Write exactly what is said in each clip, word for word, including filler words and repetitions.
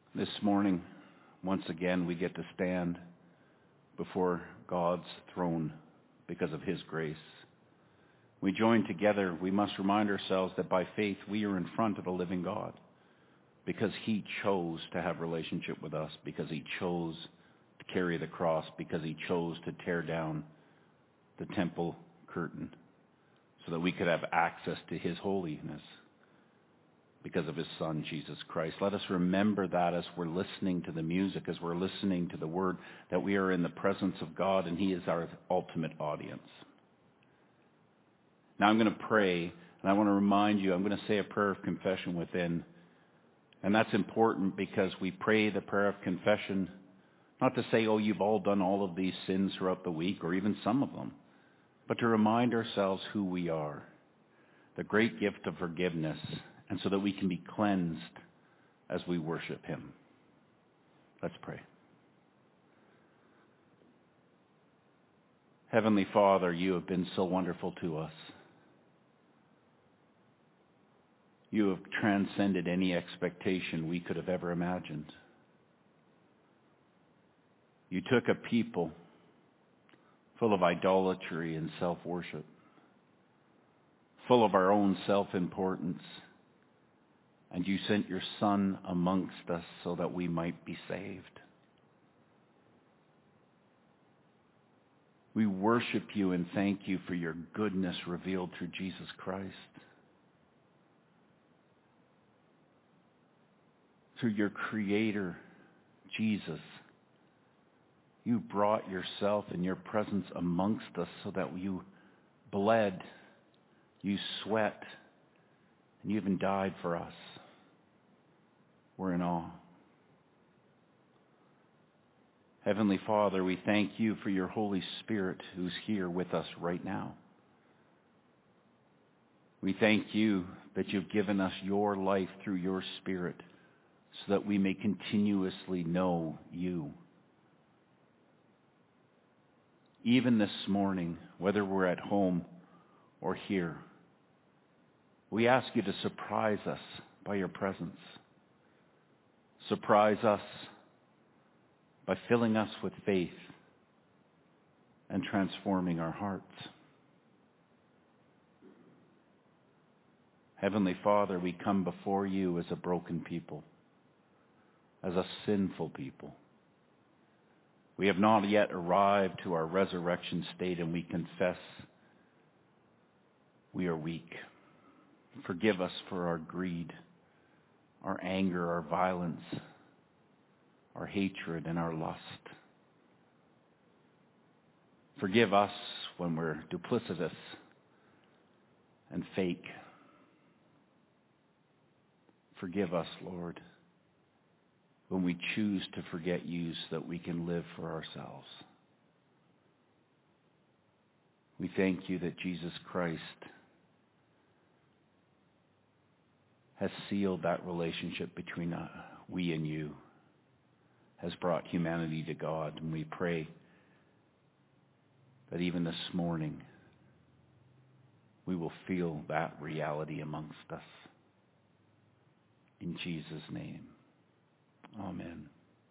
This morning, once again, we get to stand before God's throne because of his grace. We join together. We must remind ourselves that by faith we are in front of the living God because he chose to have relationship with us, because he chose to carry the cross, because he chose to tear down the temple curtain so that we could have access to his holiness because of his son, Jesus Christ. Let us remember that as we're listening to the music, as we're listening to the word, that we are in the presence of God and he is our ultimate audience. Now I'm going to pray, and I want to remind you, I'm going to say a prayer of confession within. And that's important because we pray the prayer of confession, not to say, oh, you've all done all of these sins throughout the week, or even some of them, but to remind ourselves who we are, the great gift of forgiveness, and so that we can be cleansed as we worship him. Let's pray. Heavenly Father, you have been so wonderful to us. You have transcended any expectation we could have ever imagined. You took a people full of idolatry and self-worship, full of our own self-importance, and you sent your Son amongst us so that we might be saved. We worship you and thank you for your goodness revealed through Jesus Christ. Through your Creator, Jesus, you brought yourself and your presence amongst us so that you bled, you sweat, and you even died for us. We're in awe. Heavenly Father, we thank you for your Holy Spirit who's here with us right now. We thank you that you've given us your life through your Spirit so that we may continuously know you. Even this morning, whether we're at home or here, we ask you to surprise us by your presence. Surprise us by filling us with faith and transforming our hearts. Heavenly Father, we come before you as a broken people, as a sinful people. We have not yet arrived to our resurrection state, and we confess we are weak. Forgive us for our greed, our anger, our violence, our hatred, and our lust. Forgive us when we're duplicitous and fake. Forgive us, Lord, when we choose to forget you so that we can live for ourselves. We thank you that Jesus Christ has sealed that relationship between uh, we and you, has brought humanity to God, and we pray that even this morning we will feel that reality amongst us. In Jesus' name, amen.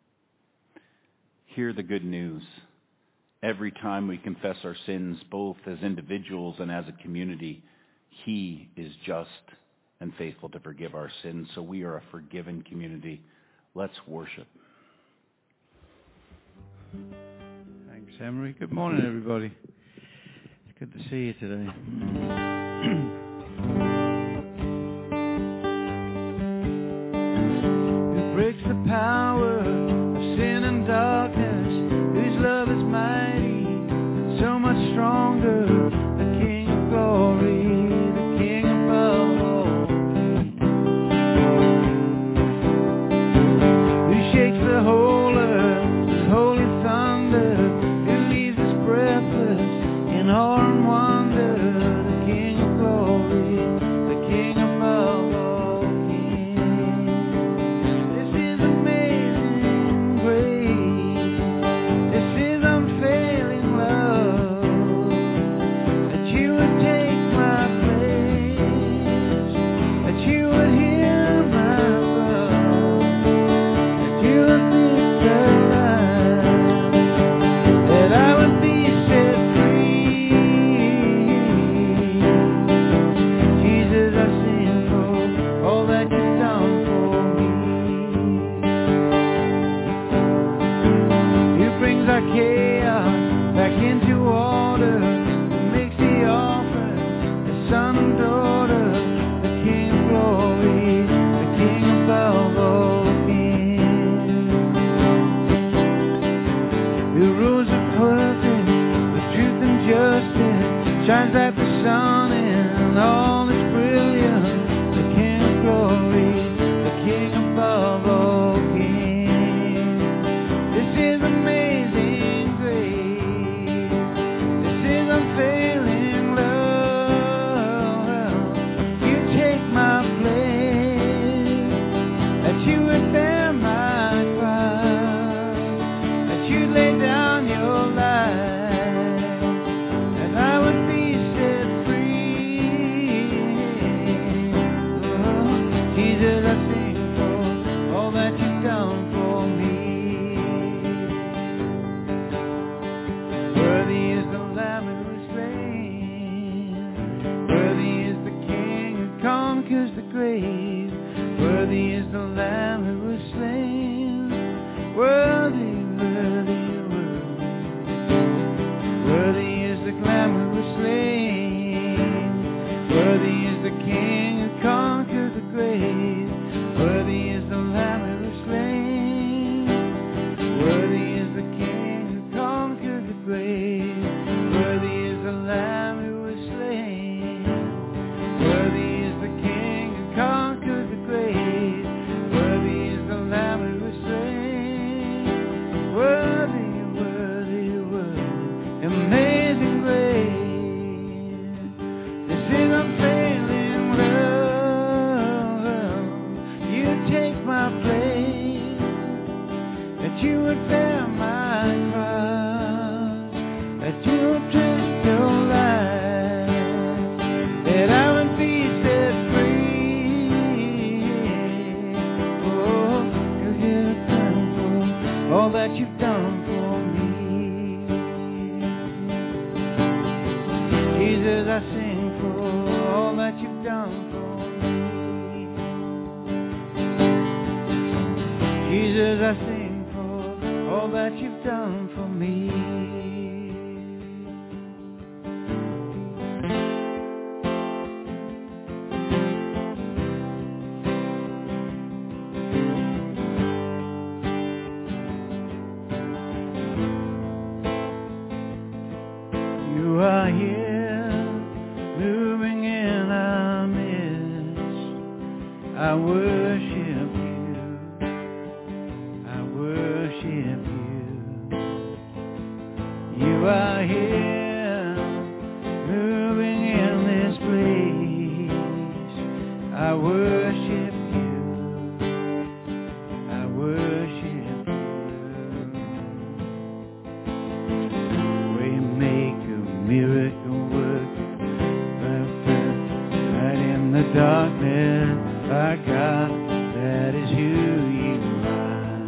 Hear the good news. Every time we confess our sins, both as individuals and as a community, he is just and faithful to forgive our sins. So we are a forgiven community. Let's worship. Thanks, Emery. Good morning, everybody. It's good to see you today. Who breaks the power of sin and darkness, whose love is mighty, so much stronger, the King of glory, the King above all kings, who shakes the whole earth with holy thunder, who leaves us breathless in awe and wonder, the King of glory. Worthy is the Lamb who was slain. Worthy, worthy, worthy. Worthy is the Lamb who was slain. Worthy is the King who conquered the grave. Worthy is the Lamb who was slain. Worthy is the King who conquered the grave. Worthy is the Lamb who was slain. Worthy is the King who conquered the grave. Worthy is the Lamb who was slain. Worthy, worthy, worthy. Amazing grace. This is unfailing love. You take my place. That you would bear my cross. That you would drink your life. That I would be set free. Oh, you get a crown for all that you've done for me. Jesus, I sing for all that you've done for me. Jesus, I sing for all that you've done for me. You are here, moving in our midst. I worship you. I worship you. You are here, moving in this place. I worship you. I worship you. Waymaker, miracle worker, perfect, right in the darkness. Our God, that is who you are.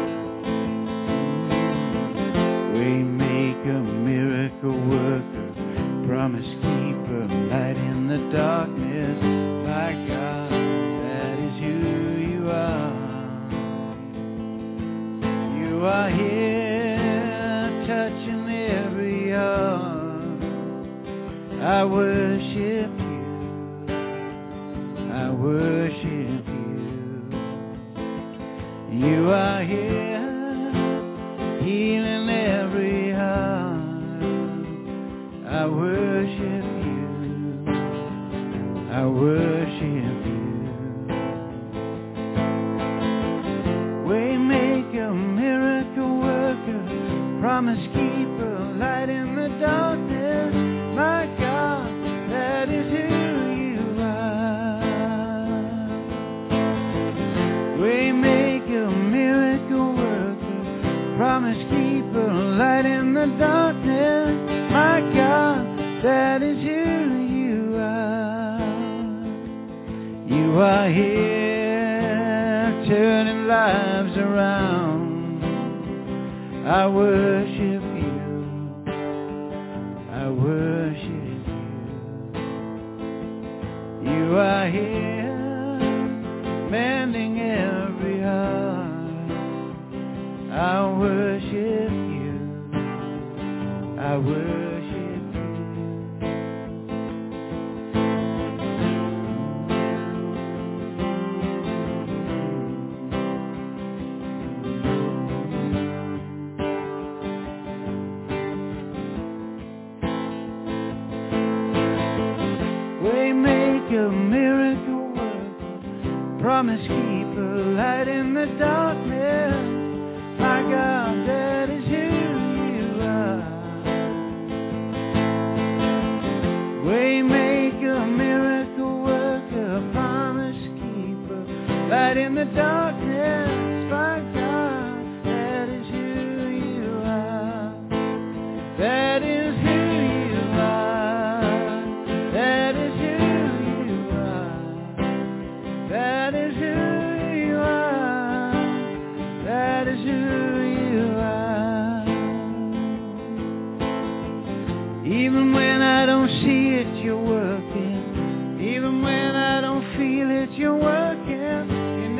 Waymaker, miracle worker, promise keeper, light in the darkness. My God, that is who you are. You are here, touching every heart. I worship you. I worship you. You are here, healing every heart. I worship you. I worship you. Waymaker, miracle worker, promise keeper, light in the darkness. My God, that is who you are. Waymaker, miracle worker, promise keeper, light in the darkness. My God, that is who you are. You are here, turning lives around. I worship you. I worship you. You are here, mending every heart. I worship you. I worship you. Waymaker, miracle worker, promise keeper, light in the darkness. My God, that is who you are. Waymaker, miracle worker, promise keeper, light in the darkness. My God, that is who you are. That is who you are. That is who you are. That is who you are. That is who you are. Even when I don't see it, you're working. Even when I don't feel it, you're working. In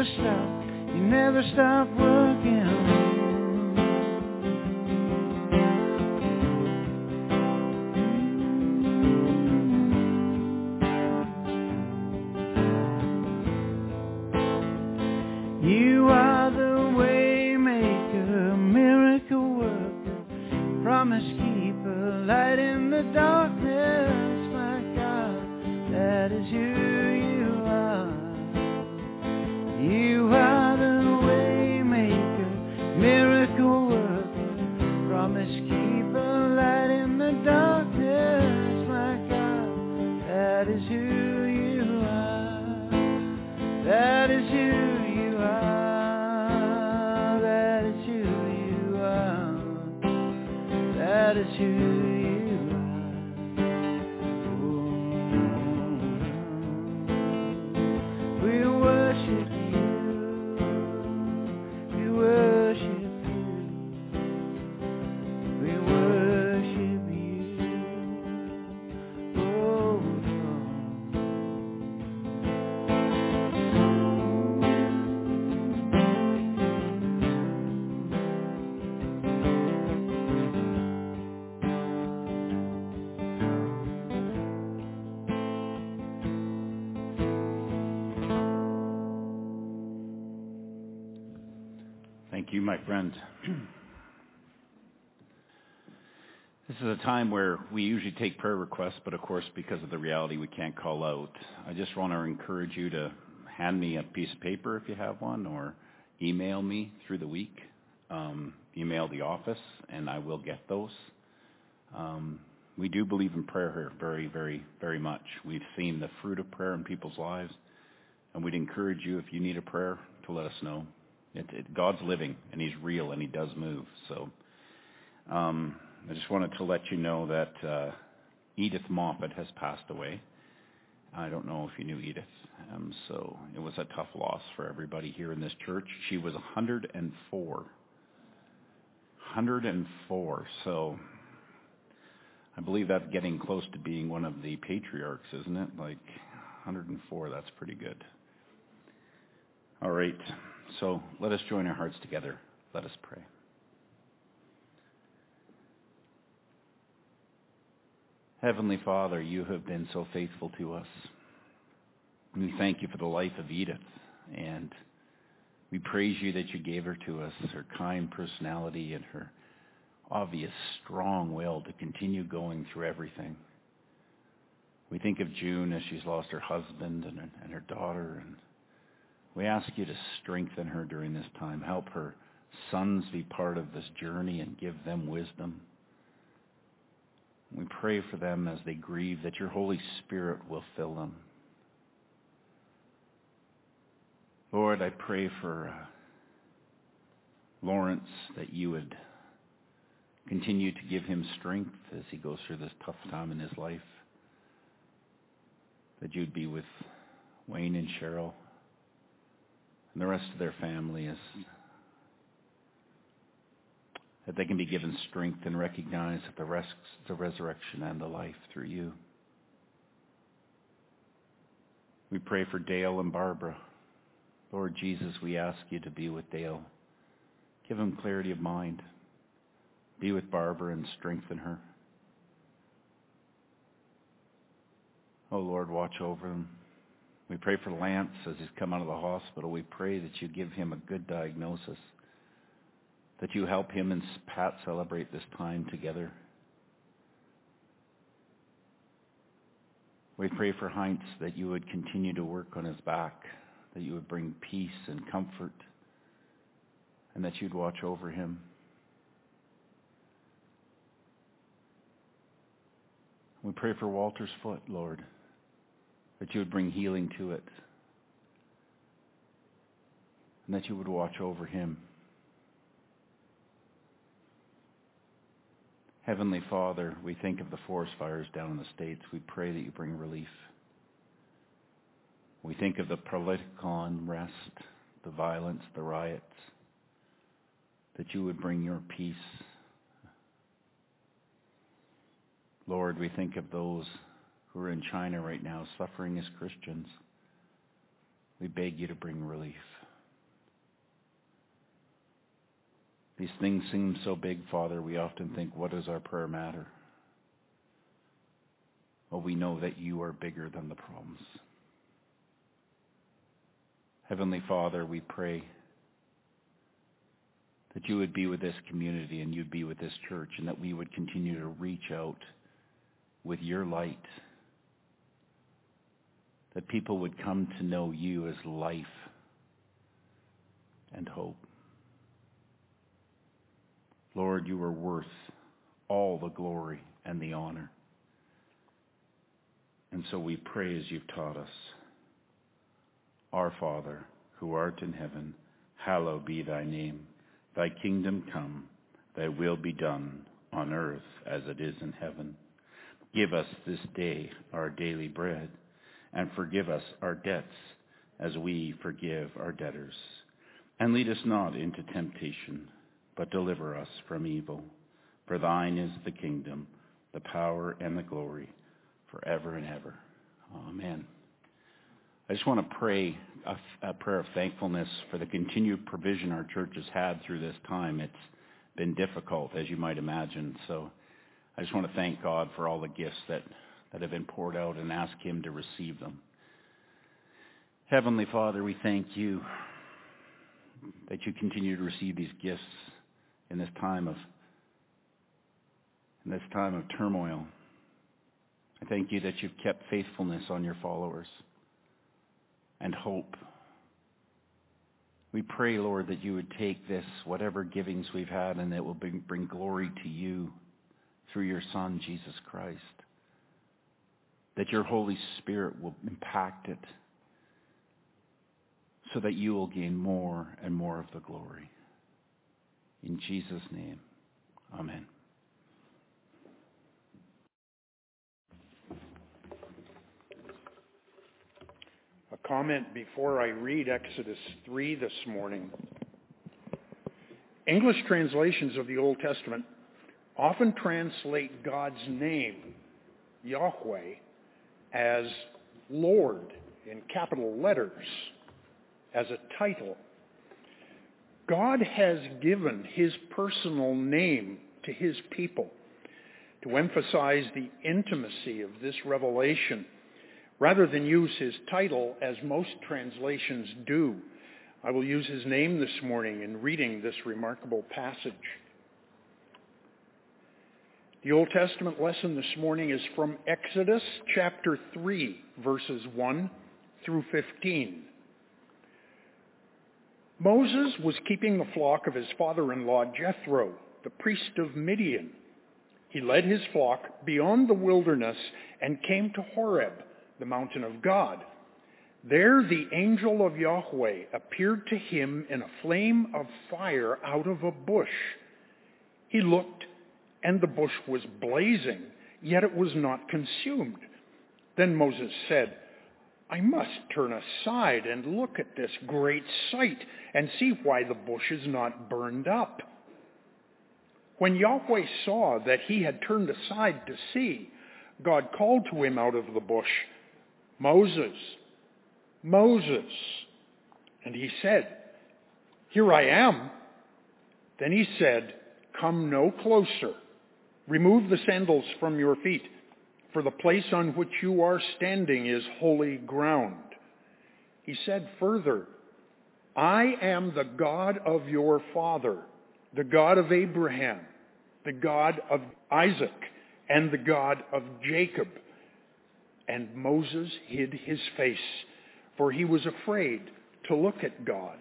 stop, you never stop working. You are the way maker, miracle worker, promise keeper, light in the darkness, my God, that is who you are. You are the way maker, miracle worker, promise keeper, light in the darkness, my God, that is who you are. That is who you are. That is who you are. That is who you are. Oh, we worship you. We worship you. We worship you. Oh, Lord. Thank you, my friend. This is a time where we usually take prayer requests, but of course, because of the reality, we can't call out. I just want to encourage you to hand me a piece of paper if you have one, or email me through the week. Um, email the office, and I will get those. Um, we do believe in prayer here very, very, very much. We've seen the fruit of prayer in people's lives, and we'd encourage you, if you need a prayer, to let us know. It, it, God's living, and He's real, and He does move. So um, I just wanted to let you know that uh, Edith Moffat has passed away. I don't know if you knew Edith. Um, so it was a tough loss for everybody here in this church. She was one hundred four. one hundred four. So I believe that's getting close to being one of the patriarchs, isn't it? Like one hundred four, that's pretty good. All right. So let us join our hearts together. Let us pray. Heavenly Father, you have been so faithful to us. We thank you for the life of Edith, and we praise you that you gave her to us, her kind personality and her obvious strong will to continue going through everything. We think of June as she's lost her husband and her, and her daughter, and we ask you to strengthen her during this time. Help her sons be part of this journey and give them wisdom. We pray for them as they grieve, that your Holy Spirit will fill them. Lord, I pray for uh, Lawrence, that you would continue to give him strength as he goes through this tough time in his life. That you'd be with Wayne and Cheryl and the rest of their family, as that they can be given strength and recognize that the, res- the resurrection and the life through you. We pray for Dale and Barbara. Lord Jesus, we ask you to be with Dale. Give him clarity of mind. Be with Barbara and strengthen her. Oh Lord, watch over him. We pray for Lance as he's come out of the hospital. We pray that you give him a good diagnosis, that you help him and Pat celebrate this time together. We pray for Heinz, that you would continue to work on his back, that you would bring peace and comfort, and that you'd watch over him. We pray for Walter's foot, Lord, that you would bring healing to it, and that you would watch over him. Heavenly Father, we think of the forest fires down in the States. We pray that you bring relief. We think of the political unrest, the violence, the riots, that you would bring your peace. Lord, we think of those who are in China right now suffering as Christians. We beg you to bring relief. These things seem so big, Father, we often think, what does our prayer matter? Well, we know that you are bigger than the problems. Heavenly Father, we pray that you would be with this community and you'd be with this church, and that we would continue to reach out with your light, that people would come to know you as life and hope. Lord, you are worth all the glory and the honor. And so we pray as you've taught us. Our Father, who art in heaven, hallowed be thy name. Thy kingdom come, thy will be done on earth as it is in heaven. Give us this day our daily bread, and forgive us our debts as we forgive our debtors. And lead us not into temptation, but deliver us from evil. For thine is the kingdom, the power, and the glory, forever and ever. Amen. I just want to pray a, a prayer of thankfulness for the continued provision our church has had through this time. It's been difficult, as you might imagine. So I just want to thank God for all the gifts that, that have been poured out and ask him to receive them. Heavenly Father, we thank you that you continue to receive these gifts in this time of in this time of turmoil. I thank you that you've kept faithfulness on your followers and hope. We pray, Lord, that you would take this, whatever givings we've had, and it will bring, bring glory to you through your Son, Jesus Christ. That your Holy Spirit will impact it so that you will gain more and more of the glory. In Jesus' name, amen. A comment before I read Exodus three this morning. English translations of the Old Testament often translate God's name, Yahweh, as Lord in capital letters, as a title. God has given his personal name to his people to emphasize the intimacy of this revelation, rather than use his title as most translations do. I will use his name this morning in reading this remarkable passage. The Old Testament lesson this morning is from Exodus chapter three, verses one through fifteen. Moses was keeping the flock of his father-in-law Jethro, the priest of Midian. He led his flock beyond the wilderness and came to Horeb, the mountain of God. There the angel of Yahweh appeared to him in a flame of fire out of a bush. He looked, and the bush was blazing, yet it was not consumed. Then Moses said, I must turn aside and look at this great sight and see why the bush is not burned up. When Yahweh saw that he had turned aside to see, God called to him out of the bush, Moses, Moses. And he said, Here I am. Then he said, Come no closer. Remove the sandals from your feet, for the place on which you are standing is holy ground. He said further, I am the God of your father, the God of Abraham, the God of Isaac, and the God of Jacob. And Moses hid his face, for he was afraid to look at God.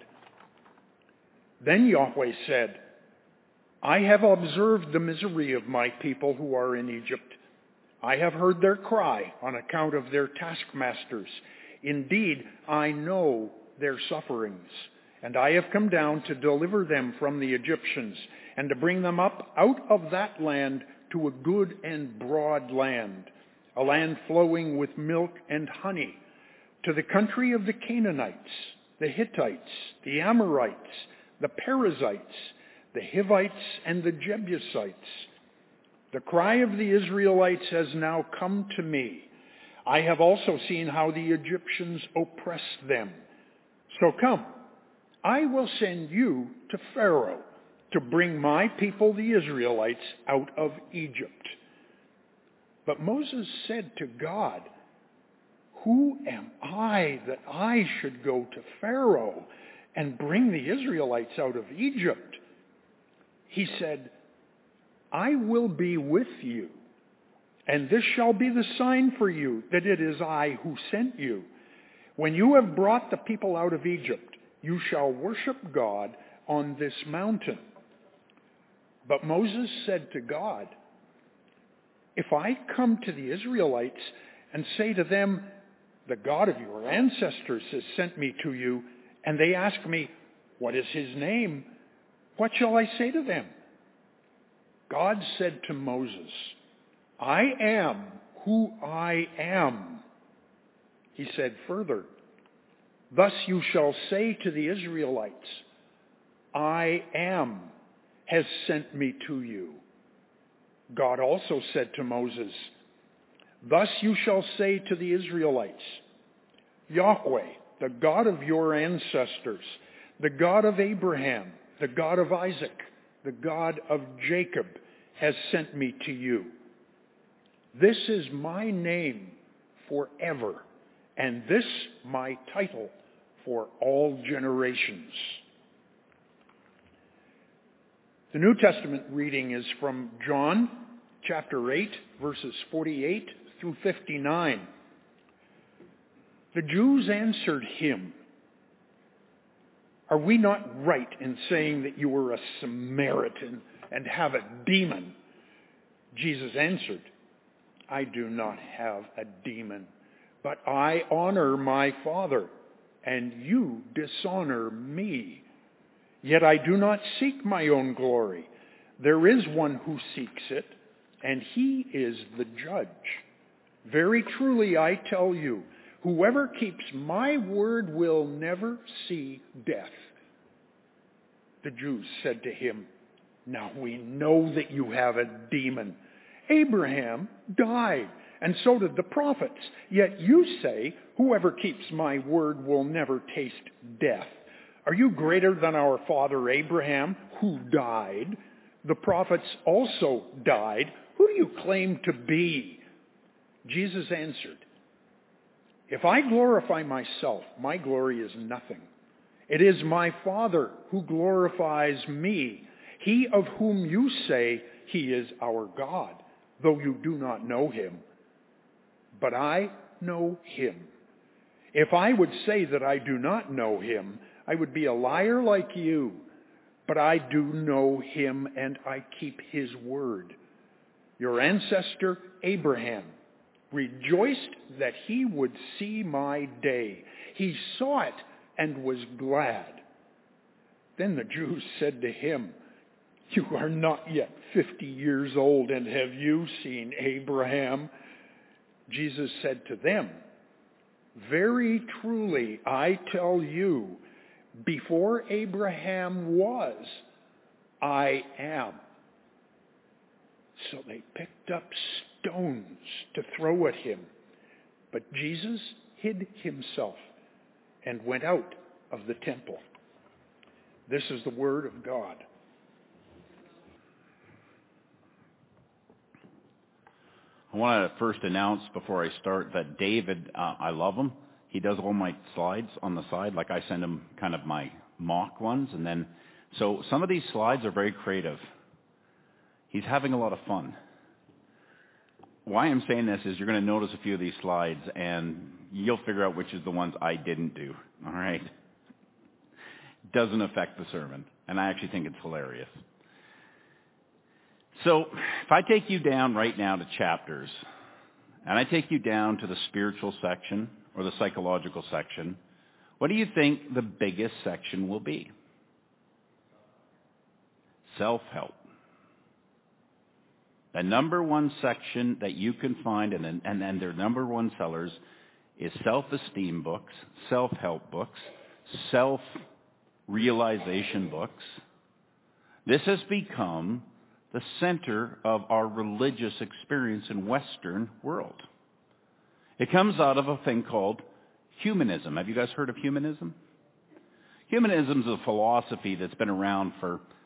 Then Yahweh said, I have observed the misery of my people who are in Egypt. I have heard their cry on account of their taskmasters. Indeed, I know their sufferings, and I have come down to deliver them from the Egyptians and to bring them up out of that land to a good and broad land, a land flowing with milk and honey, to the country of the Canaanites, the Hittites, the Amorites, the Perizzites, the Hivites, and the Jebusites. The cry of the Israelites has now come to me. I have also seen how the Egyptians oppress them. So come, I will send you to Pharaoh, to bring my people, the Israelites, out of Egypt. But Moses said to God, who am I that I should go to Pharaoh and bring the Israelites out of Egypt? He said, I will be with you, and this shall be the sign for you that it is I who sent you. When you have brought the people out of Egypt, you shall worship God on this mountain. But Moses said to God, if I come to the Israelites and say to them, the God of your ancestors has sent me to you, and they ask me, what is his name? What shall I say to them? God said to Moses, I am who I am. He said further, thus you shall say to the Israelites, I am has sent me to you. God also said to Moses, thus you shall say to the Israelites, Yahweh, the God of your ancestors, the God of Abraham, the God of Isaac, the God of Jacob, has sent me to you. This is my name forever, and this my title for all generations. The New Testament reading is from John chapter eight, verses forty-eight through fifty-nine. The Jews answered him, are we not right in saying that you are a Samaritan and have a demon? Jesus answered, I do not have a demon, but I honor my Father, and you dishonor me. Yet I do not seek my own glory. There is one who seeks it, and he is the judge. Very truly I tell you, whoever keeps my word will never see death. The Jews said to him, now we know that you have a demon. Abraham died, and so did the prophets. Yet you say, whoever keeps my word will never taste death. Are you greater than our father Abraham, who died? The prophets also died. Who do you claim to be? Jesus answered, if I glorify myself, my glory is nothing. It is my Father who glorifies me, he of whom you say he is our God, though you do not know him. But I know him. If I would say that I do not know him, I would be a liar like you. But I do know him, and I keep his word. Your ancestor Abraham rejoiced that he would see my day. He saw it and was glad. Then the Jews said to him, you are not yet fifty years old, and have you seen Abraham? Jesus said to them, very truly I tell you, before Abraham was, I am. So they picked up stones to throw at him. But Jesus hid himself and went out of the temple. This is the word of God. I want to first announce before I start that David, uh, I love him. He does all my slides on the side, like I send him kind of my mock ones. And then, so some of these slides are very creative. He's having a lot of fun. Why I'm saying this is you're going to notice a few of these slides, and you'll figure out which is the ones I didn't do, all right? Doesn't affect the sermon, and I actually think it's hilarious. So if I take you down right now to chapters, and I take you down to the spiritual section or the psychological section, what do you think the biggest section will be? Self-help. The number one section that you can find, and, and, and their number one sellers, is self-esteem books, self-help books, self-realization books. This has become the center of our religious experience in Western world. It comes out of a thing called humanism. Have you guys heard of humanism? Humanism is a philosophy that's been around for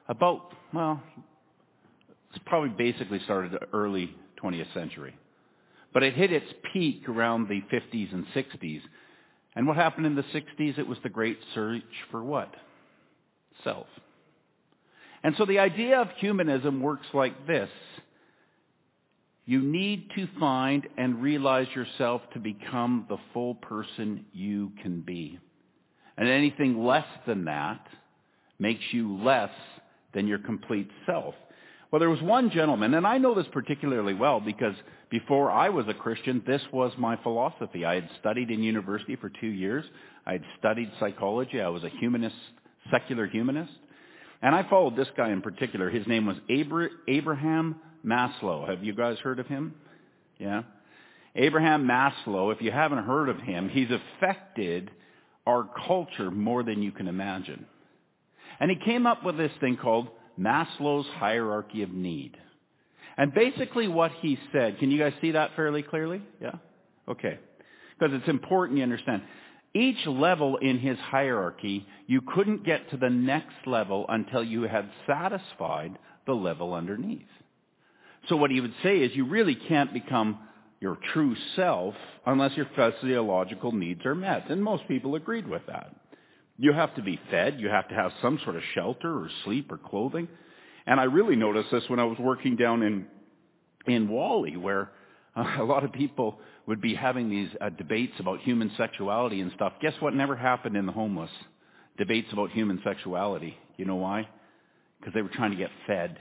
about, well, it's probably basically started the early twentieth century. But it hit its peak around the fifties and sixties. And what happened in the sixties? It was the great search for what? Self. And so the idea of humanism works like this. You need to find and realize yourself to become the full person you can be. And anything less than that makes you less than your complete self. Well, there was one gentleman, and I know this particularly well because before I was a Christian, this was my philosophy. I had studied in university for two years. I had studied psychology. I was a humanist, secular humanist. And I followed this guy in particular. His name was Abra- Abraham Maslow. Have you guys heard of him? Yeah? Abraham Maslow, if you haven't heard of him, he's affected our culture more than you can imagine. And he came up with this thing called Maslow's hierarchy of need. And basically what he said, can you guys see that fairly clearly? Yeah? Okay. Because it's important you understand. Each level in his hierarchy, you couldn't get to the next level until you had satisfied the level underneath. So what he would say is you really can't become your true self unless your physiological needs are met. And most people agreed with that. You have to be fed. You have to have some sort of shelter or sleep or clothing. And I really noticed this when I was working down in in Wally, where uh, a lot of people would be having these uh, debates about human sexuality and stuff. Guess what never happened in the homeless? Debates about human sexuality. You know why? Because they were trying to get fed.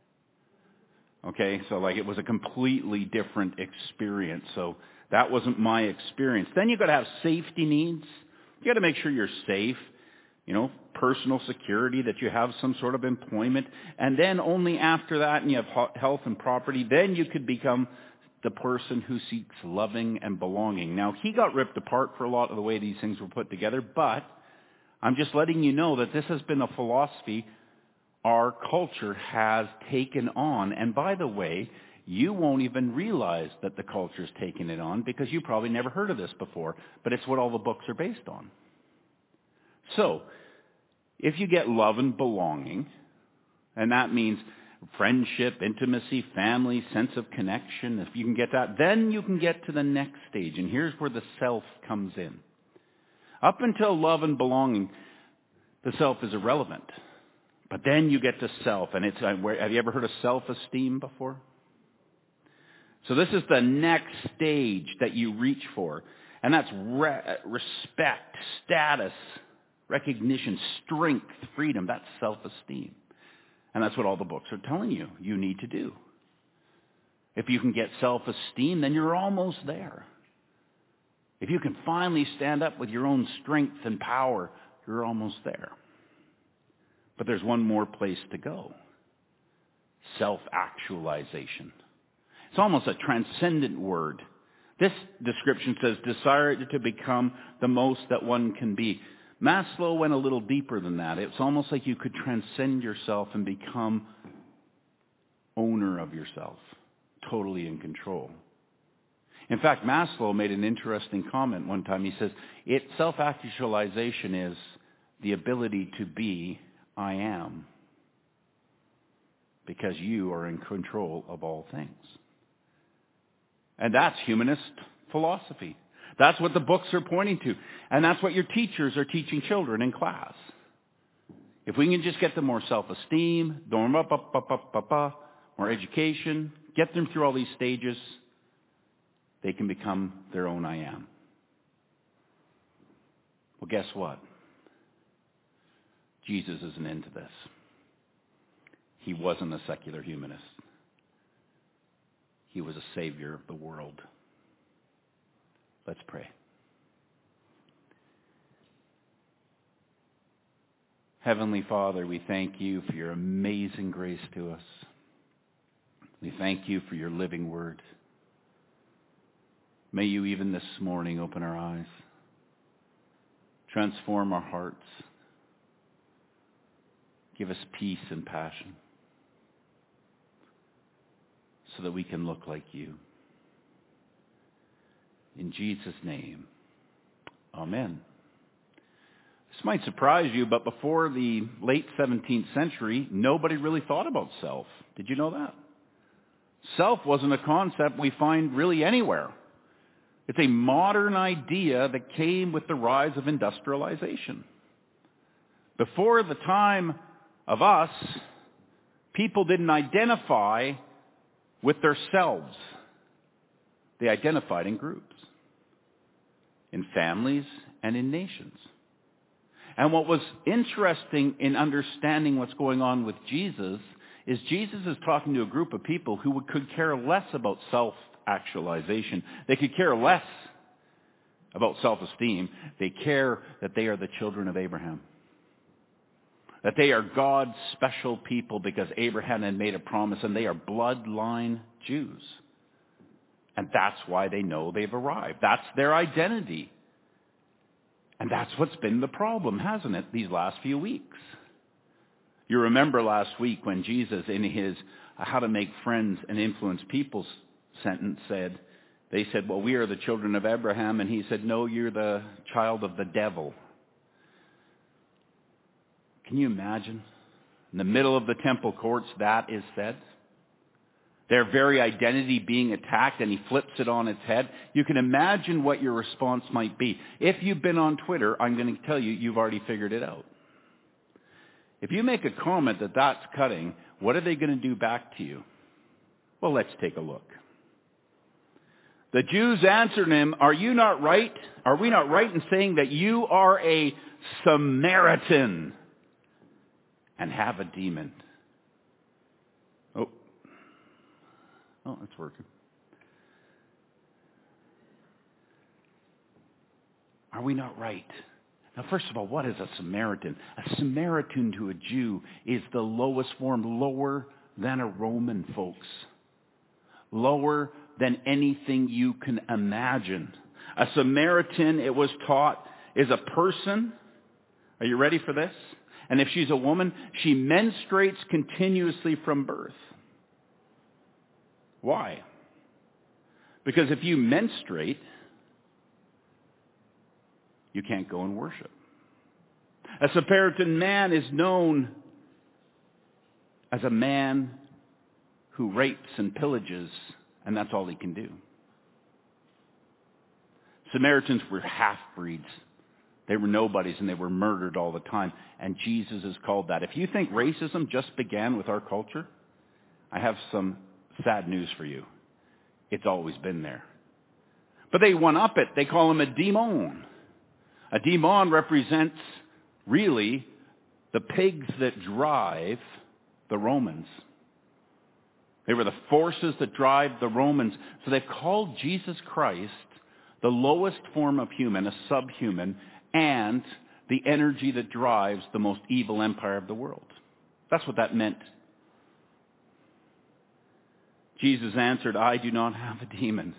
Okay, so like it was a completely different experience. So that wasn't my experience. Then you've got to have safety needs. You got to make sure you're safe, you know, personal security, that you have some sort of employment. And then only after that, and you have health and property, then you could become the person who seeks loving and belonging. Now, he got ripped apart for a lot of the way these things were put together, but I'm just letting you know that this has been a philosophy our culture has taken on. And by the way, you won't even realize that the culture's taken it on because you probably never heard of this before, but it's what all the books are based on. So, if you get love and belonging, and that means friendship, intimacy, family, sense of connection, if you can get that, then you can get to the next stage, and here's where the self comes in. Up until love and belonging, the self is irrelevant. But then you get to self, and it's, have you ever heard of self-esteem before? So this is the next stage that you reach for, and that's re- respect, status, recognition, strength, freedom. That's self-esteem. And that's what all the books are telling you you need to do. If you can get self-esteem, then you're almost there. If you can finally stand up with your own strength and power, you're almost there. But there's one more place to go. Self-actualization. It's almost a transcendent word. This description says, desire to become the most that one can be. Maslow went a little deeper than that. It's almost like you could transcend yourself and become owner of yourself, totally in control. In fact, Maslow made an interesting comment one time. He says, it, self-actualization is the ability to be I am, because you are in control of all things. And that's humanist philosophy. That's what the books are pointing to. And that's what your teachers are teaching children in class. If we can just get them more self-esteem, more education, get them through all these stages, they can become their own I am. Well, guess what? Jesus isn't into this. He wasn't a secular humanist. He was a savior of the world. Let's pray. Heavenly Father, we thank you for your amazing grace to us. We thank you for your living word. May you even this morning open our eyes, transform our hearts, give us peace and passion so that we can look like you. In Jesus' name, amen. This might surprise you, but before the late seventeenth century, nobody really thought about self. Did you know that? Self wasn't a concept we find really anywhere. It's a modern idea that came with the rise of industrialization. Before the time of us, people didn't identify with themselves. They identified in groups, in families, and in nations. And what was interesting in understanding what's going on with Jesus is Jesus is talking to a group of people who could care less about self-actualization. They could care less about self-esteem. They care that they are the children of Abraham. That they are God's special people because Abraham had made a promise, and they are bloodline Jews. And that's why they know they've arrived. That's their identity. And that's what's been the problem, hasn't it, these last few weeks? You remember last week when Jesus, in his How to Make Friends and Influence People sentence, said, they said, well, we are the children of Abraham. And he said, no, you're the child of the devil. Can you imagine? In the middle of the temple courts, that is said. Their very identity being attacked, and he flips it on its head. You can imagine what your response might be. If you've been on Twitter, I'm going to tell you, you've already figured it out. If you make a comment that that's cutting, what are they going to do back to you? Well, let's take a look. The Jews answered him, are you not right? Are we not right in saying that you are a Samaritan and have a demon? Oh. Oh, it's working. Are we not right? Now, first of all, what is a Samaritan? A Samaritan to a Jew is the lowest form, lower than a Roman, folks. Lower than anything you can imagine. A Samaritan, it was taught, is a person. Are you ready for this? And if she's a woman, she menstruates continuously from birth. Why? Because if you menstruate, you can't go and worship. A Samaritan man is known as a man who rapes and pillages, and that's all he can do. Samaritans were half-breeds. They were nobodies, and they were murdered all the time. And Jesus is called that. If you think racism just began with our culture, I have some sad news for you. It's always been there. But they one-up it. They call him a demon. A demon represents, really, the pigs that drive the Romans. They were the forces that drive the Romans. So they've called Jesus Christ the lowest form of human, a subhuman, and the energy that drives the most evil empire of the world. That's what that meant. Jesus answered, I do not have a demon,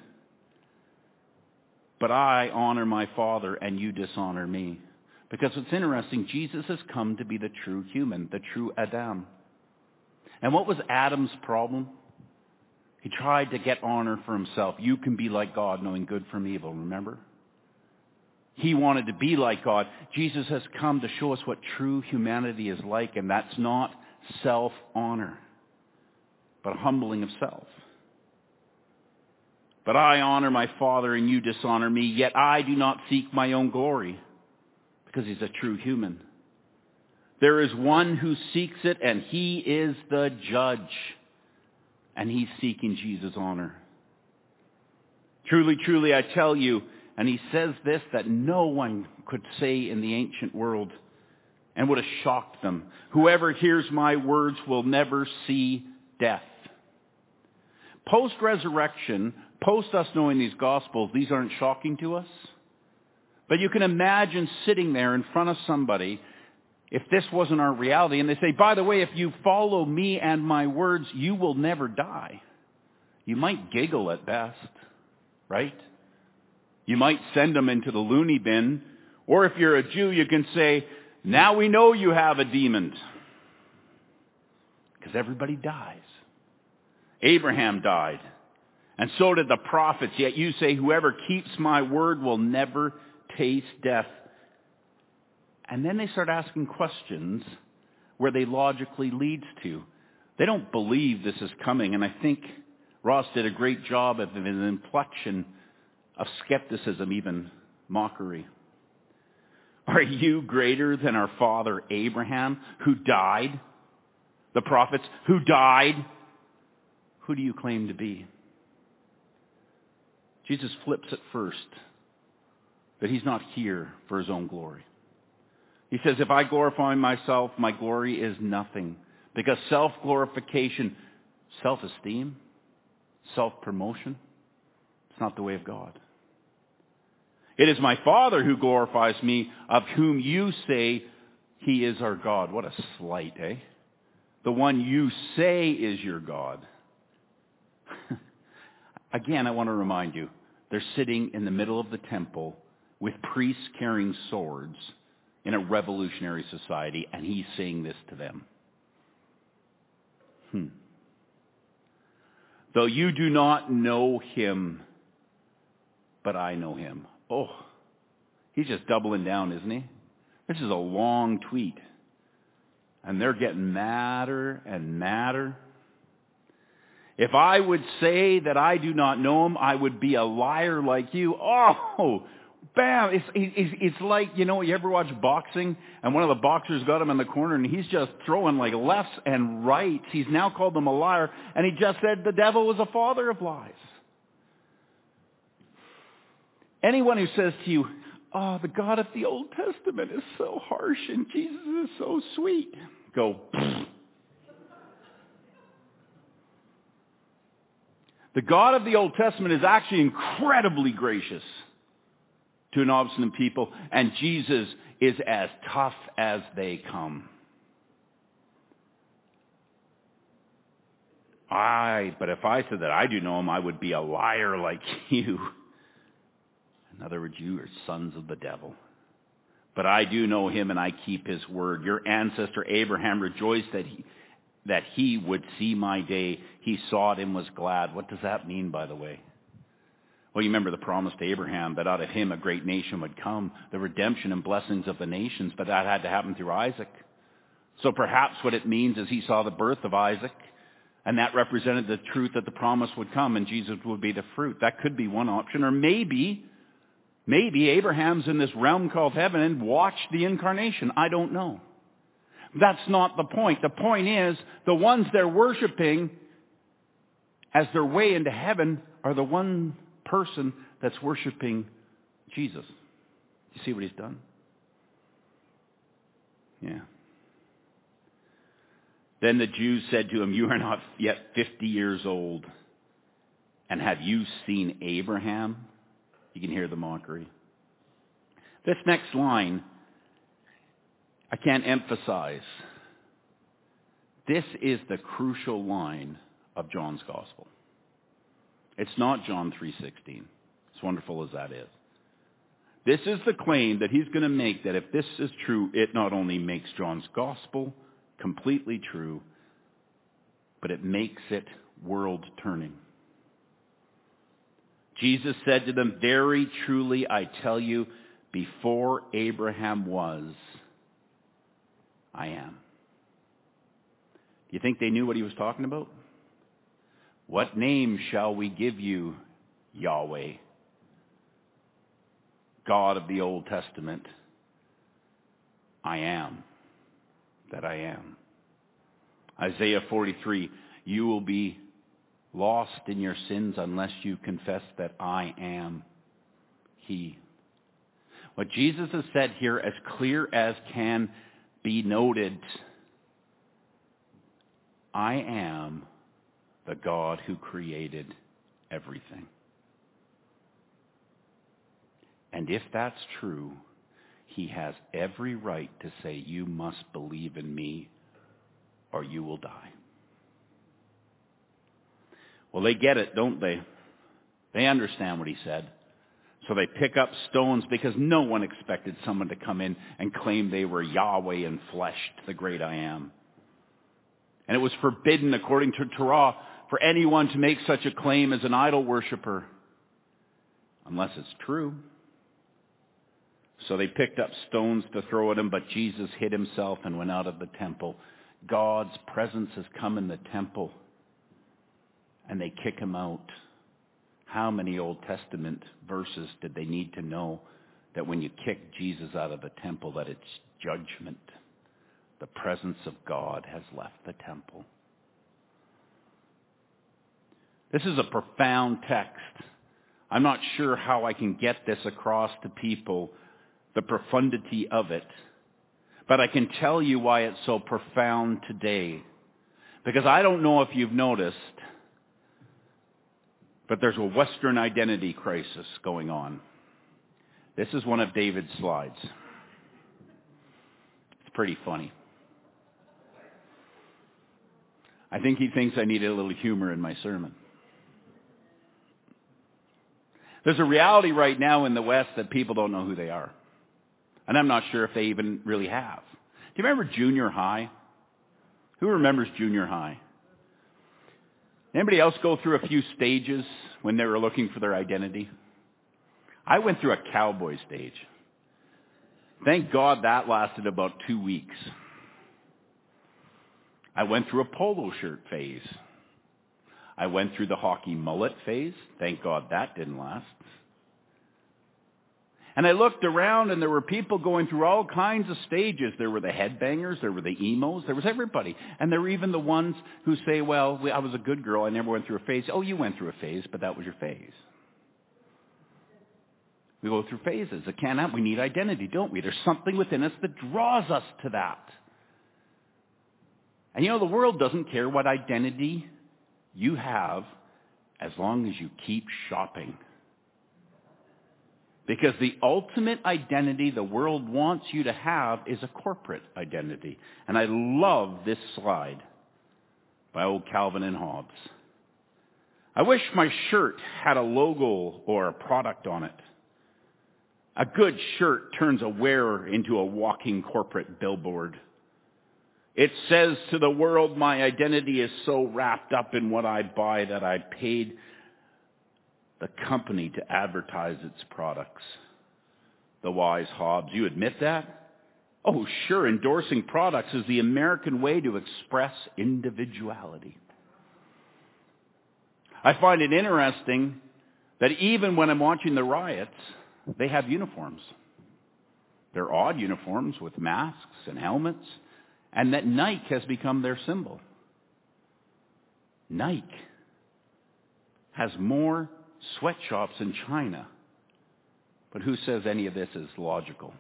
but I honor my Father, and you dishonor me. Because it's interesting, Jesus has come to be the true human, the true Adam. And what was Adam's problem? He tried to get honor for himself. You can be like God, knowing good from evil, remember? He wanted to be like God. Jesus has come to show us what true humanity is like, and that's not self-honor, but humbling of self. But I honor my Father, and you dishonor me, yet I do not seek my own glory, because he's a true human. There is one who seeks it, and he is the judge. And he's seeking Jesus' honor. Truly, truly, I tell you, and he says this that no one could say in the ancient world and would have shocked them. Whoever hears my words will never see death. Post-resurrection, post us knowing these Gospels, these aren't shocking to us. But you can imagine sitting there in front of somebody, if this wasn't our reality, and they say, by the way, if you follow me and my words, you will never die. You might giggle at best, right? You might send them into the loony bin. Or if you're a Jew, you can say, now we know you have a demon. Because everybody dies. Abraham died. And so did the prophets. Yet you say, whoever keeps my word will never taste death. And then they start asking questions where they logically leads to. They don't believe this is coming, and I think Ross did a great job of an inflection of skepticism, even mockery. Are you greater than our father Abraham, who died? The prophets who died? Who do you claim to be? Jesus flips it first, that he's not here for his own glory. He says, if I glorify myself, my glory is nothing. Because self-glorification, self-esteem, self-promotion, it's not the way of God. It is my Father who glorifies me, of whom you say he is our God. What a slight, eh? The one you say is your God. Again, I want to remind you, they're sitting in the middle of the temple with priests carrying swords in a revolutionary society, and he's saying this to them. Hmm. Though you do not know him, but I know him. Oh, he's just doubling down, isn't he? This is a long tweet. And they're getting madder and madder. If I would say that I do not know him, I would be a liar like you. Oh, bam. It's, it's, it's like, you know, you ever watch boxing and one of the boxers got him in the corner and he's just throwing like lefts and rights. He's now called them a liar, and he just said the devil was a father of lies. Anyone who says to you, oh, the God of the Old Testament is so harsh and Jesus is so sweet, go, pfft. The God of the Old Testament is actually incredibly gracious to an obstinate people, and Jesus is as tough as they come. I, but if I said that I do know him, I would be a liar like you. In other words, you are sons of the devil. But I do know him, and I keep his word. Your ancestor Abraham rejoiced that he, that he would see my day. He saw it and was glad. What does that mean, by the way? Well, you remember the promise to Abraham that out of him a great nation would come, the redemption and blessings of the nations, but that had to happen through Isaac. So perhaps what it means is he saw the birth of Isaac, and that represented the truth that the promise would come and Jesus would be the fruit. That could be one option. Or maybe, maybe Abraham's in this realm called heaven and watched the incarnation. I don't know. That's not the point. The point is the ones they're worshiping as their way into heaven are the one person that's worshiping Jesus. You see what he's done? Yeah. Then the Jews said to him, you are not yet fifty years old, and have you seen Abraham? You can hear the mockery. This next line, I can't emphasize. This is the crucial line of John's Gospel. It's not John three sixteen, as wonderful as that is. This is the claim that he's going to make, that if this is true, it not only makes John's Gospel completely true, but it makes it world-turning. Jesus said to them, very truly I tell you, before Abraham was, I am. Do you think they knew what he was talking about? What name shall we give you, Yahweh, God of the Old Testament? I am that I am. Isaiah forty-three, you will be lost in your sins unless you confess that I am He. What Jesus has said here, as clear as can be noted, I am the God who created everything. And if that's true, he has every right to say, you must believe in me or you will die. Well, they get it, don't they? They understand what he said. So they pick up stones because no one expected someone to come in and claim they were Yahweh in flesh, the great I am. And it was forbidden, according to Torah, for anyone to make such a claim as an idol worshiper, unless it's true. So they picked up stones to throw at him, but Jesus hid himself and went out of the temple. God's presence has come in the temple, and they kick him out. How many Old Testament verses did they need to know that when you kick Jesus out of the temple, that it's judgment? The presence of God has left the temple. This is a profound text. I'm not sure how I can get this across to people, the profundity of it. But I can tell you why it's so profound today. Because I don't know if you've noticed, but there's a Western identity crisis going on. This is one of David's slides. It's pretty funny. I think he thinks I need a little humor in my sermon. There's a reality right now in the West that people don't know who they are. And I'm not sure if they even really have. Do you remember junior high? Who remembers junior high? Anybody else go through a few stages when they were looking for their identity? I went through a cowboy stage. Thank God that lasted about two weeks. I went through a polo shirt phase. I went through the hockey mullet phase. Thank God that didn't last. And I looked around and there were people going through all kinds of stages. There were the headbangers, there were the emos, there was everybody. And there were even the ones who say, well, I was a good girl, I never went through a phase. Oh, you went through a phase, but that was your phase. We go through phases. It can't happen. We need identity, don't we? There's something within us that draws us to that. And you know, the world doesn't care what identity you have as long as you keep shopping. Because the ultimate identity the world wants you to have is a corporate identity. And I love this slide by old Calvin and Hobbes. I wish my shirt had a logo or a product on it. A good shirt turns a wearer into a walking corporate billboard. It says to the world, my identity is so wrapped up in what I buy that I paid the company to advertise its products. The wise Hobbes, you admit that? Oh, sure, endorsing products is the American way to express individuality. I find it interesting that even when I'm watching the riots, they have uniforms. They're odd uniforms with masks and helmets. And that Nike has become their symbol. Nike has more sweatshops in China. But who says any of this is logical?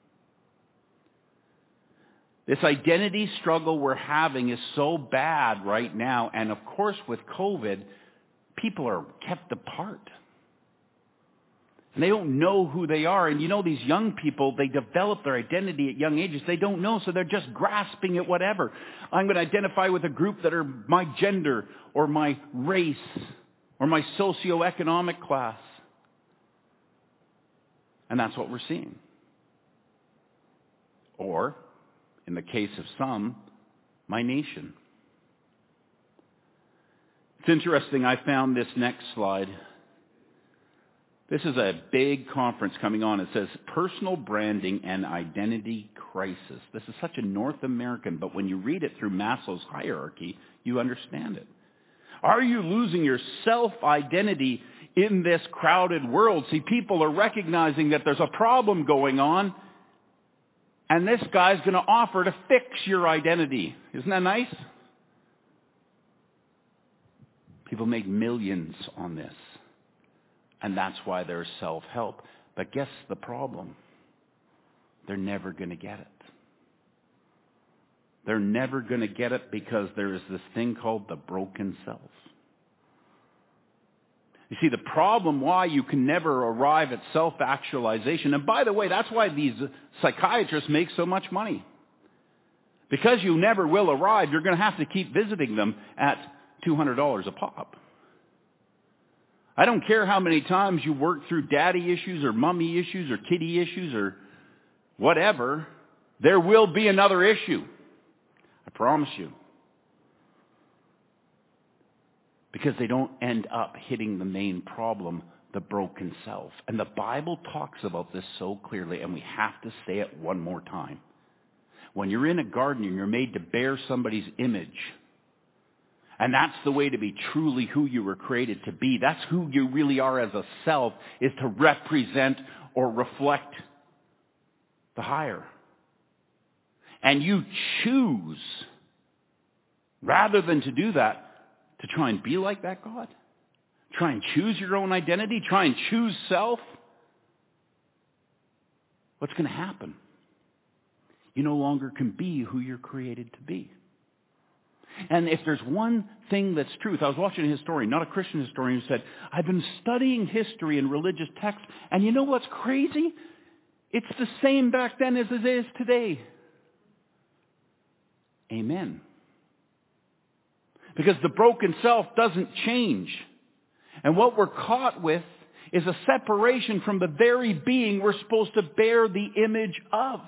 This identity struggle we're having is so bad right now. And of course, with COVID, people are kept apart. And they don't know who they are. And you know, these young people, they develop their identity at young ages. They don't know, so they're just grasping at whatever. I'm going to identify with a group that are my gender or my race or my socioeconomic class. And that's what we're seeing. Or, in the case of some, my nation. It's interesting, I found this next slide. This is a big conference coming on. It says Personal Branding and Identity Crisis. This is such a North American, but when you read it through Maslow's hierarchy, you understand it. Are you losing your self-identity in this crowded world? See, people are recognizing that there's a problem going on, and this guy's going to offer to fix your identity. Isn't that nice? People make millions on this. And that's why there's self-help. But guess the problem? They're never going to get it. They're never going to get it because there is this thing called the broken self. You see, the problem why you can never arrive at self-actualization, and by the way, that's why these psychiatrists make so much money. Because you never will arrive, you're going to have to keep visiting them at two hundred dollars a pop. I don't care how many times you work through daddy issues or mommy issues or kitty issues or whatever, there will be another issue. I promise you. Because they don't end up hitting the main problem the broken self. And the Bible talks about this so clearly, and we have to say it one more time. When you're in a garden and you're made to bear somebody's image, and that's the way to be truly who you were created to be. That's who you really are as a self, is to represent or reflect the higher. And you choose, rather than to do that, to try and be like that God. Try and choose your own identity. Try and choose self. What's going to happen? You no longer can be who you're created to be. And if there's one thing that's truth, I was watching a historian, not a Christian historian, who said, I've been studying history and religious texts, and you know what's crazy? It's the same back then as it is today. Amen. Because the broken self doesn't change. And what we're caught with is a separation from the very being we're supposed to bear the image of.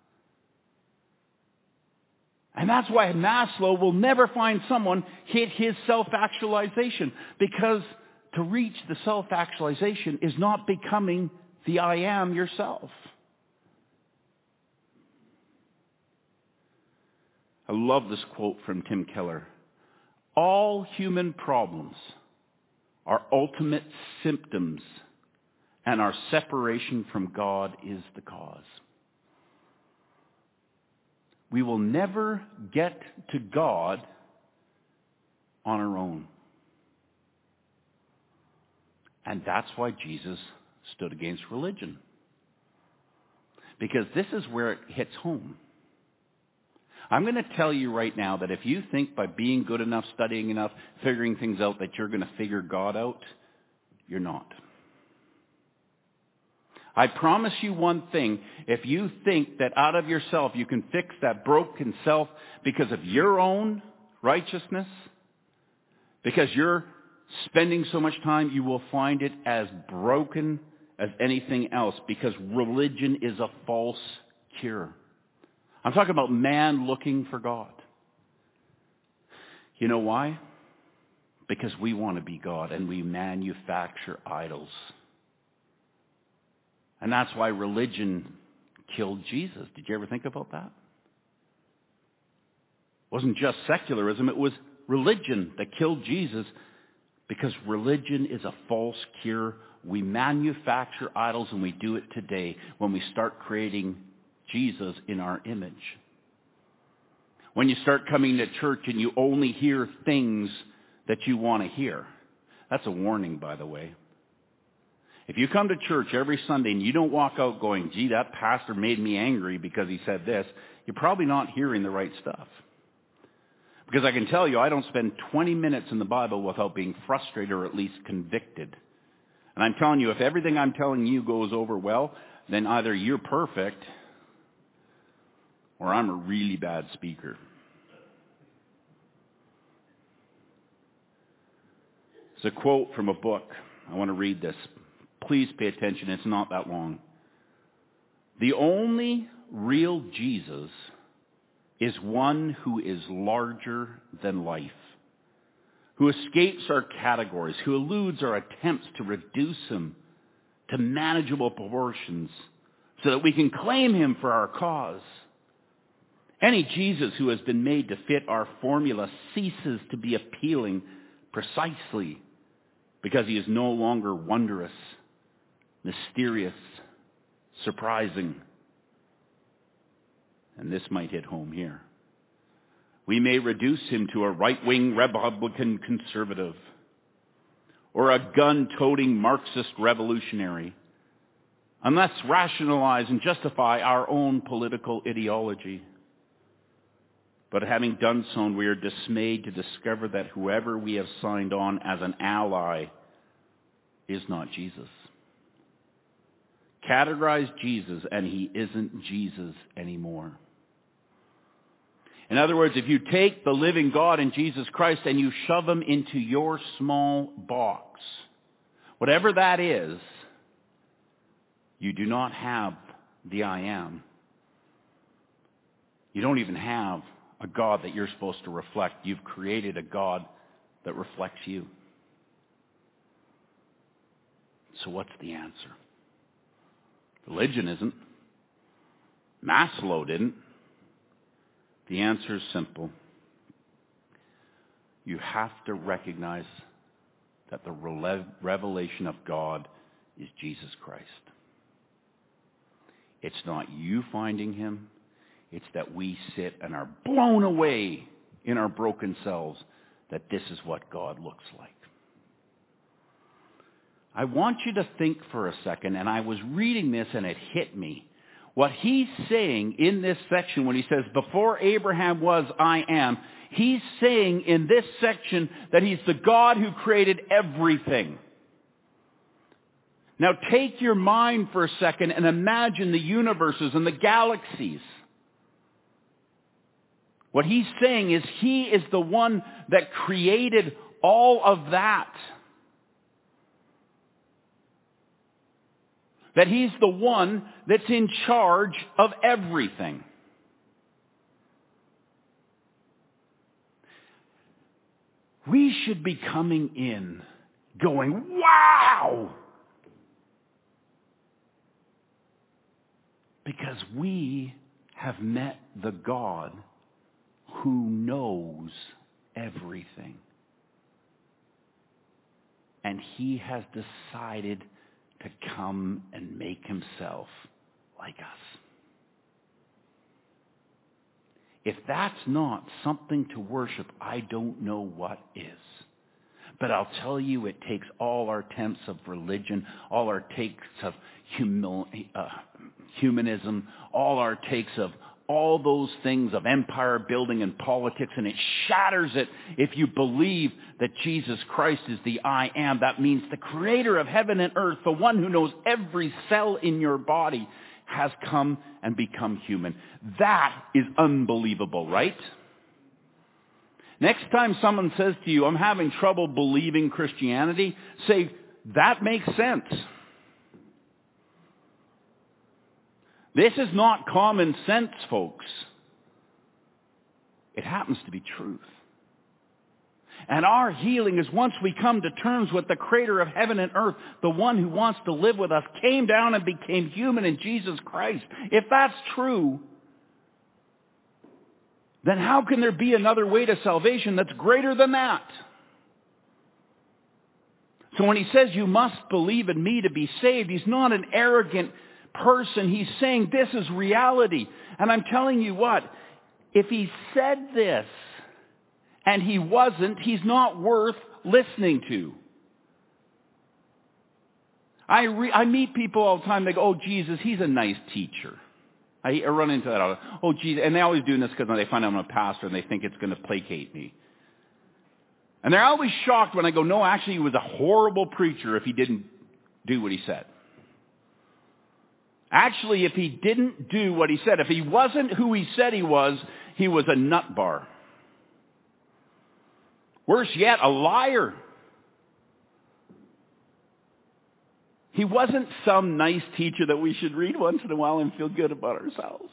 And that's why Maslow will never find someone hit his self-actualization. Because to reach the self-actualization is not becoming the I am yourself. I love this quote from Tim Keller. All human problems are ultimate symptoms, and our separation from God is the cause. We will never get to God on our own. And that's why Jesus stood against religion. Because this is where it hits home. I'm going to tell you right now that if you think by being good enough, studying enough, figuring things out, that you're going to figure God out, you're not. I promise you one thing. If you think that out of yourself you can fix that broken self because of your own righteousness, because you're spending so much time, you will find it as broken as anything else, because religion is a false cure. I'm talking about man looking for God. You know why? Because we want to be God and we manufacture idols. And that's why religion killed Jesus. Did you ever think about that? It wasn't just secularism, it was religion that killed Jesus, because religion is a false cure. We manufacture idols, and we do it today when we start creating Jesus in our image. When you start coming to church and you only hear things that you want to hear. That's a warning, by the way. If you come to church every Sunday and you don't walk out going, gee, that pastor made me angry because he said this, you're probably not hearing the right stuff. Because I can tell you, I don't spend twenty minutes in the Bible without being frustrated or at least convicted. And I'm telling you, if everything I'm telling you goes over well, then either you're perfect or I'm a really bad speaker. It's a quote from a book. I want to read this. Please pay attention. It's not that long. The only real Jesus is one who is larger than life, who escapes our categories, who eludes our attempts to reduce him to manageable proportions so that we can claim him for our cause. Any Jesus who has been made to fit our formula ceases to be appealing precisely because he is no longer wondrous, mysterious, surprising. And this might hit home here. We may reduce him to a right-wing Republican conservative or a gun-toting Marxist revolutionary, and thus rationalize and justify our own political ideology. But having done so, we are dismayed to discover that whoever we have signed on as an ally is not Jesus. Categorize Jesus, and he isn't Jesus anymore. In other words, if you take the living God in Jesus Christ and you shove him into your small box, whatever that is, you do not have the I am. You don't even have a God that you're supposed to reflect. You've created a God that reflects you. So what's the answer? Religion isn't. Maslow didn't. The answer is simple. You have to recognize that the revelation of God is Jesus Christ. It's not you finding him. It's that we sit and are blown away in our broken selves that this is what God looks like. I want you to think for a second, and I was reading this and it hit me. What he's saying in this section when he says, before Abraham was, I am, he's saying in this section that he's the God who created everything. Now take your mind for a second and imagine the universes and the galaxies. What he's saying is he is the one that created all of that. That he's the one that's in charge of everything. We should be coming in going, wow! Because we have met the God who knows everything. And he has decided to come and make himself like us. If that's not something to worship, I don't know what is. But I'll tell you, it takes all our attempts of religion, all our takes of humil- uh, humanism, all our takes of all those things of empire building and politics, and it shatters it if you believe that Jesus Christ is the I am. That means the creator of heaven and earth, the one who knows every cell in your body, has come and become human. That is unbelievable, right? Next time someone says to you, I'm having trouble believing Christianity, say, that makes sense. This is not common sense, folks. It happens to be truth. And our healing is once we come to terms with the creator of heaven and earth, the one who wants to live with us, came down and became human in Jesus Christ. If that's true, then how can there be another way to salvation that's greater than that? So when he says you must believe in me to be saved, he's not an arrogant person. He's saying this is reality. And I'm telling you what, if he said this and he wasn't, he's not worth listening to. I re- I meet people all the time, they go, oh, Jesus, he's a nice teacher. I, I run into that all the time. Oh, Jesus, and they're always doing this because they find out I'm a pastor and they think it's going to placate me. And they're always shocked when I go, no, actually he was a horrible preacher if he didn't do what he said. Actually, if he didn't do what he said, if he wasn't who he said he was, he was a nut bar. Worse yet, a liar. He wasn't some nice teacher that we should read once in a while and feel good about ourselves.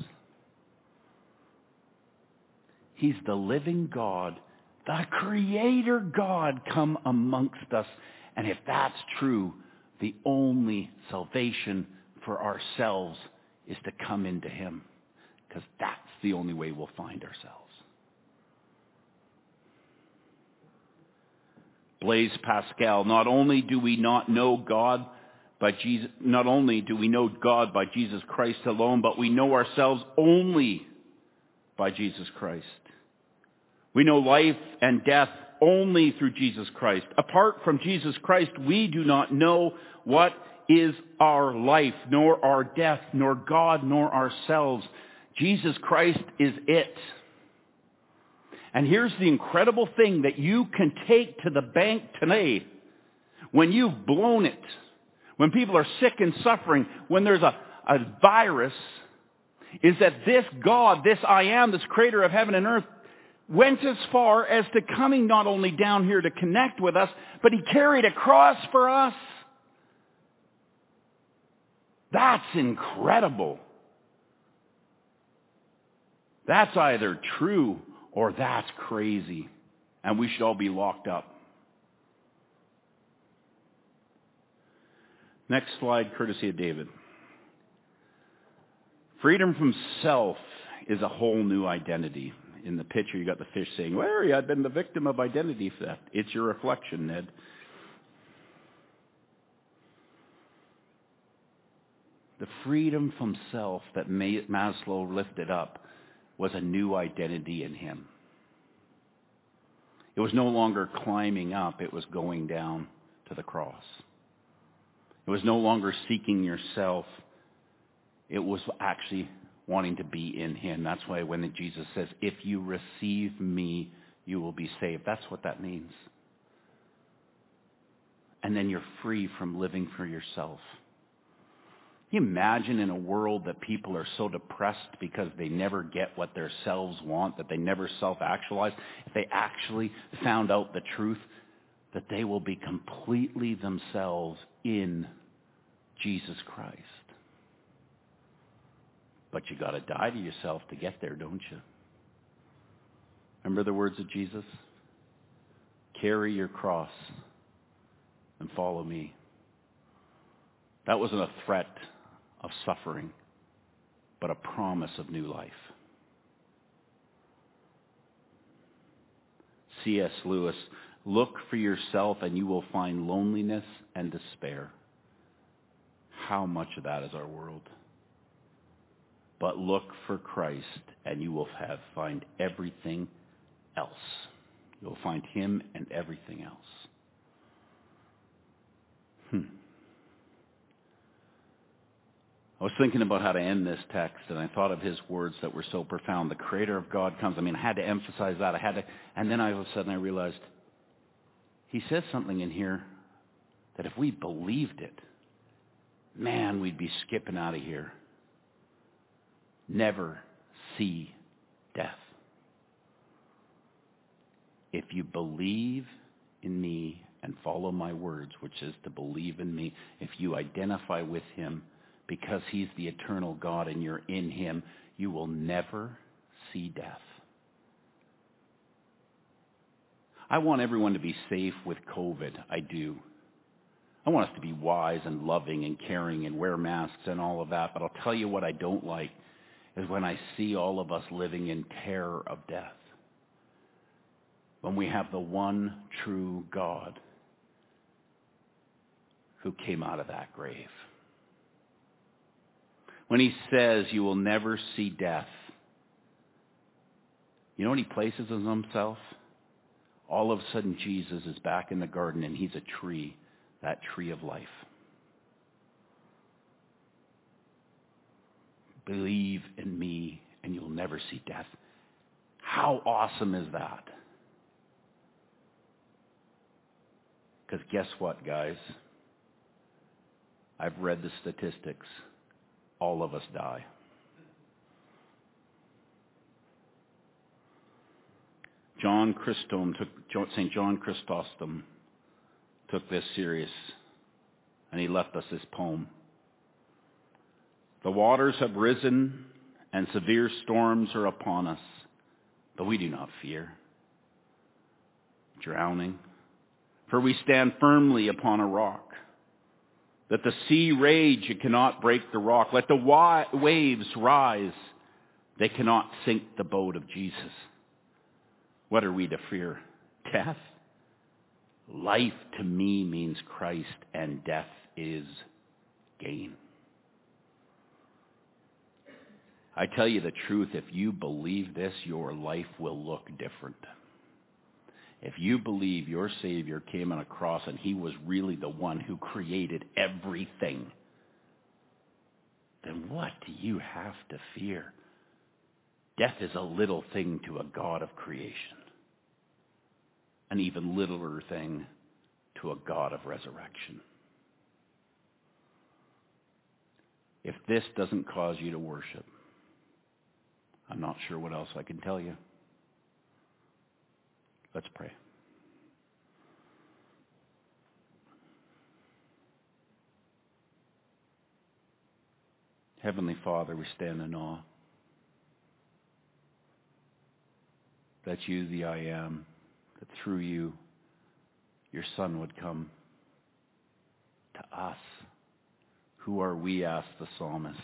He's the living God, the Creator God come amongst us. And if that's true, the only salvation for ourselves is to come into him, because that's the only way we'll find ourselves. Blaise Pascal, not only do we not know God by Jesus, not only do we know God by Jesus Christ alone, but we know ourselves only by Jesus Christ. We know life and death only through Jesus Christ. Apart from Jesus Christ, we do not know what is our life, nor our death, nor God, nor ourselves. Jesus Christ is it. And here's the incredible thing that you can take to the bank today. When you've blown it, when people are sick and suffering, when there's a, a virus, is that this God, this I am, this creator of heaven and earth, went as far as to coming not only down here to connect with us, but he carried a cross for us. That's incredible. That's either true or that's crazy. And we should all be locked up. Next slide, courtesy of David. Freedom from self is a whole new identity. In the picture, you got the fish saying, Larry, I've been the victim of identity theft. It's your reflection, Ned. The freedom from self that Maslow lifted up was a new identity in him. It was no longer climbing up, it was going down to the cross. It was no longer seeking yourself. It was actually wanting to be in him. That's why when Jesus says, if you receive me, you will be saved. That's what that means. And then you're free from living for yourself. Can you imagine in a world that people are so depressed because they never get what their selves want, that they never self-actualize, if they actually found out the truth, that they will be completely themselves in Jesus Christ. But you got to die to yourself to get there, don't you? Remember the words of Jesus? Carry your cross and follow me. That wasn't a threat of suffering, but a promise of new life. C S Lewis, look for yourself and you will find loneliness and despair. How much of that is our world? But look for Christ and you will have find everything else. You'll find him and everything else. Hmm. I was thinking about how to end this text, and I thought of his words that were so profound. The Creator of God comes. I mean, I had to emphasize that. I had to, and then all of a sudden I realized he says something in here that if we believed it, man, we'd be skipping out of here. Never see death. If you believe in me and follow my words, which is to believe in me, if you identify with him because he's the eternal God and you're in him, you will never see death. I want everyone to be safe with COVID. I do. I want us to be wise and loving and caring and wear masks and all of that. But I'll tell you what I don't like is when I see all of us living in terror of death. When we have the one true God who came out of that grave. When he says you will never see death, you know what he places in himself? All of a sudden Jesus is back in the garden and he's a tree, that tree of life. Believe in me and you'll never see death. How awesome is that? Because guess what, guys? I've read the statistics. All of us die. John Chrysostom took Saint John Chrysostom took this serious, and he left us this poem. The waters have risen, and severe storms are upon us, but we do not fear drowning, for we stand firmly upon a rock. Let the sea rage, it cannot break the rock. Let the wa- waves rise, they cannot sink the boat of Jesus. What are we to fear? Death? Life to me means Christ, and death is gain. I tell you the truth, if you believe this, your life will look different. If you believe your Savior came on a cross and he was really the one who created everything, then what do you have to fear? Death is a little thing to a God of creation. An even littler thing to a God of resurrection. If this doesn't cause you to worship, I'm not sure what else I can tell you. Let's pray. Heavenly Father, we stand in awe that you, the I am, that through you, your Son would come to us Who are we, asked the psalmist,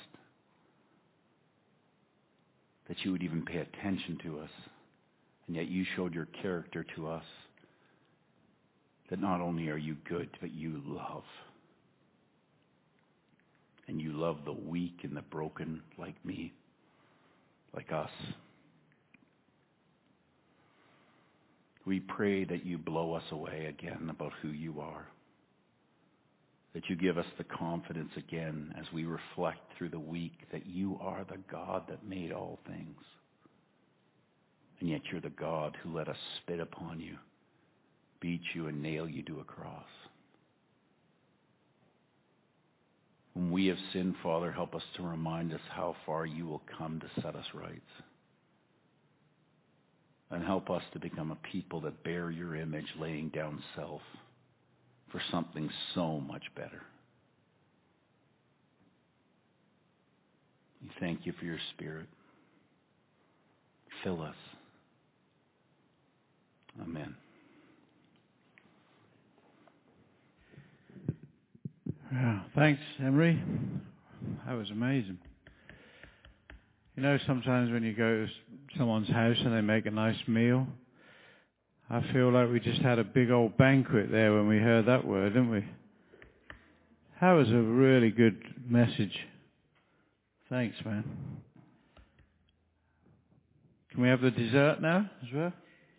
that you would even pay attention to us, and yet you showed your character to us, that not only are you good, but you love. And you love the weak and the broken like me, like us. We pray that you blow us away again about who you are. That you give us the confidence again as we reflect through the week that you are the God that made all things. And yet you're the God who let us spit upon you, beat you, and nail you to a cross. When we have sinned, Father, help us to remind us how far you will come to set us right. And help us to become a people that bear your image, laying down self for something so much better. We thank you for your Spirit. Fill us. Amen. Yeah, thanks, Emery. That was amazing. You know, sometimes when you go to someone's house and they make a nice meal, I feel like we just had a big old banquet there when we heard that word, didn't we? That was a really good message. Thanks, man. Can we have the dessert now as well?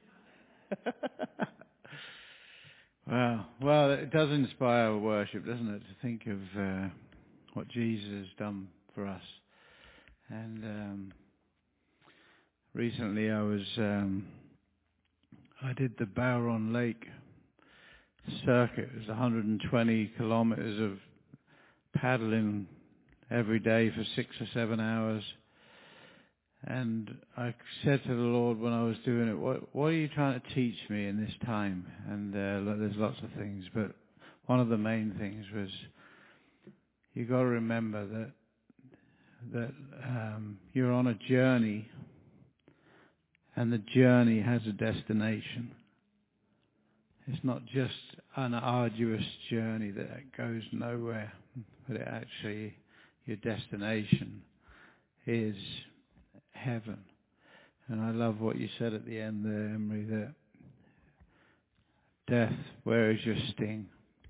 Wow. Well, it does inspire worship, doesn't it, to think of uh, what Jesus has done for us. And um, recently I was... Um, I did the Bowron Lake circuit. It was one hundred twenty kilometers of paddling every day for six or seven hours. And I said to the Lord when I was doing it, what, what are you trying to teach me in this time? And uh, there's lots of things, but one of the main things was you got to remember that that um, you're on a journey, and the journey has a destination. It's not just an arduous journey that goes nowhere, but it actually, your destination is heaven. And I love what you said at the end there, Emery, that death, where is your sting?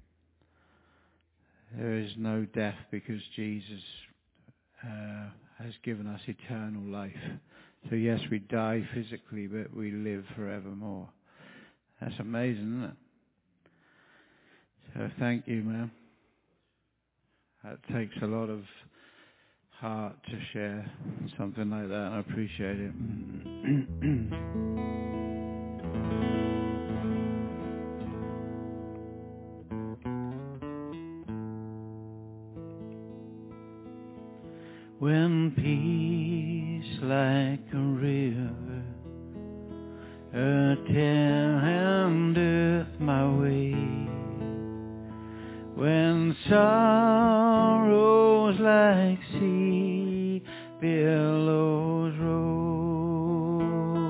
There is no death because Jesus uh, has given us eternal life. So yes, we die physically, but we live forevermore. That's amazing, isn't it? So thank you, man. That takes a lot of heart to share something like that, and I appreciate it. When peace like a river attendeth my way, when sorrows like sea billows roll,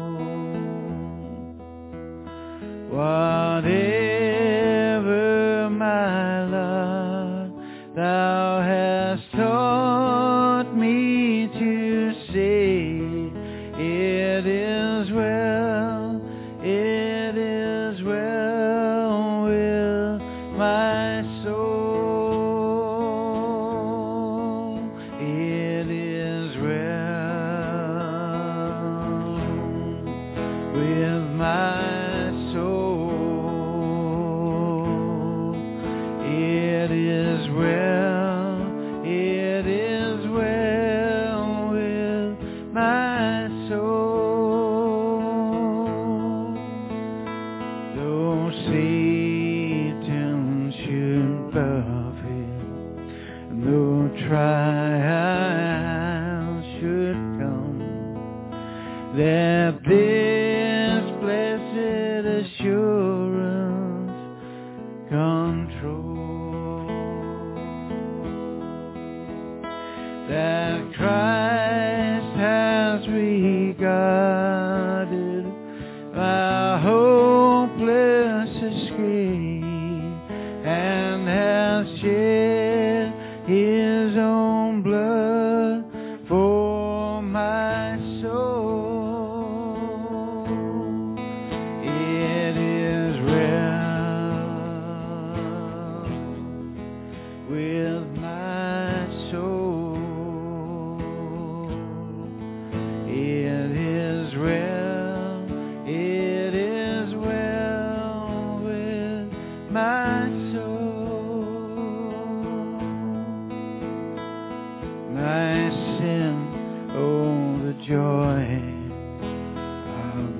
whatever my lot thou hast taught me to say, it is well, it is well with my soul, it is well with my soul, it is well, it is well with my soul. Though Satan should buffet, and though trials should come, that this blessed assurance control, that Christ has regarded my hopeless escape and has shed his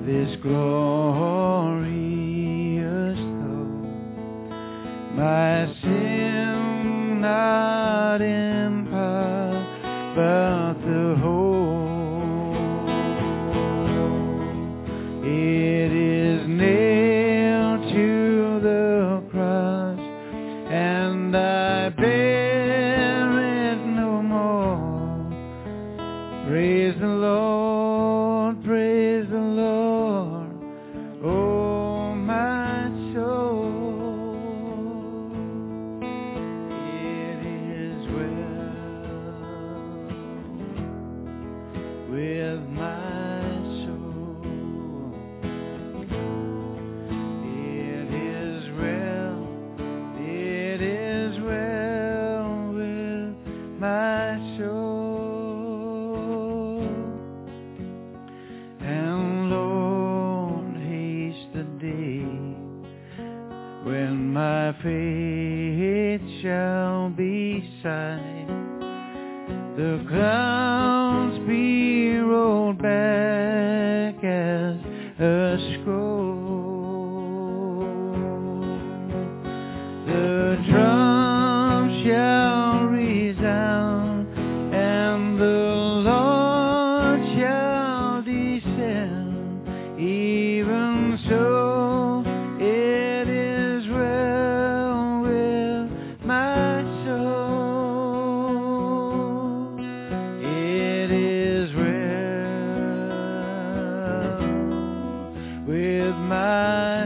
this glorious hope. My sin not in part, but the whole. It is nailed to the cross, and I bear it no more. Praise the Lord, praise the Lord, oh my soul. It is well with my soul. It is well, it is well with my soul. And Lord, haste the day when my faith shall be sight, the clouds be rolled back as a scroll, the drum shall resound, and the Lord shall descend. Even so, it is well with my soul. It is well with my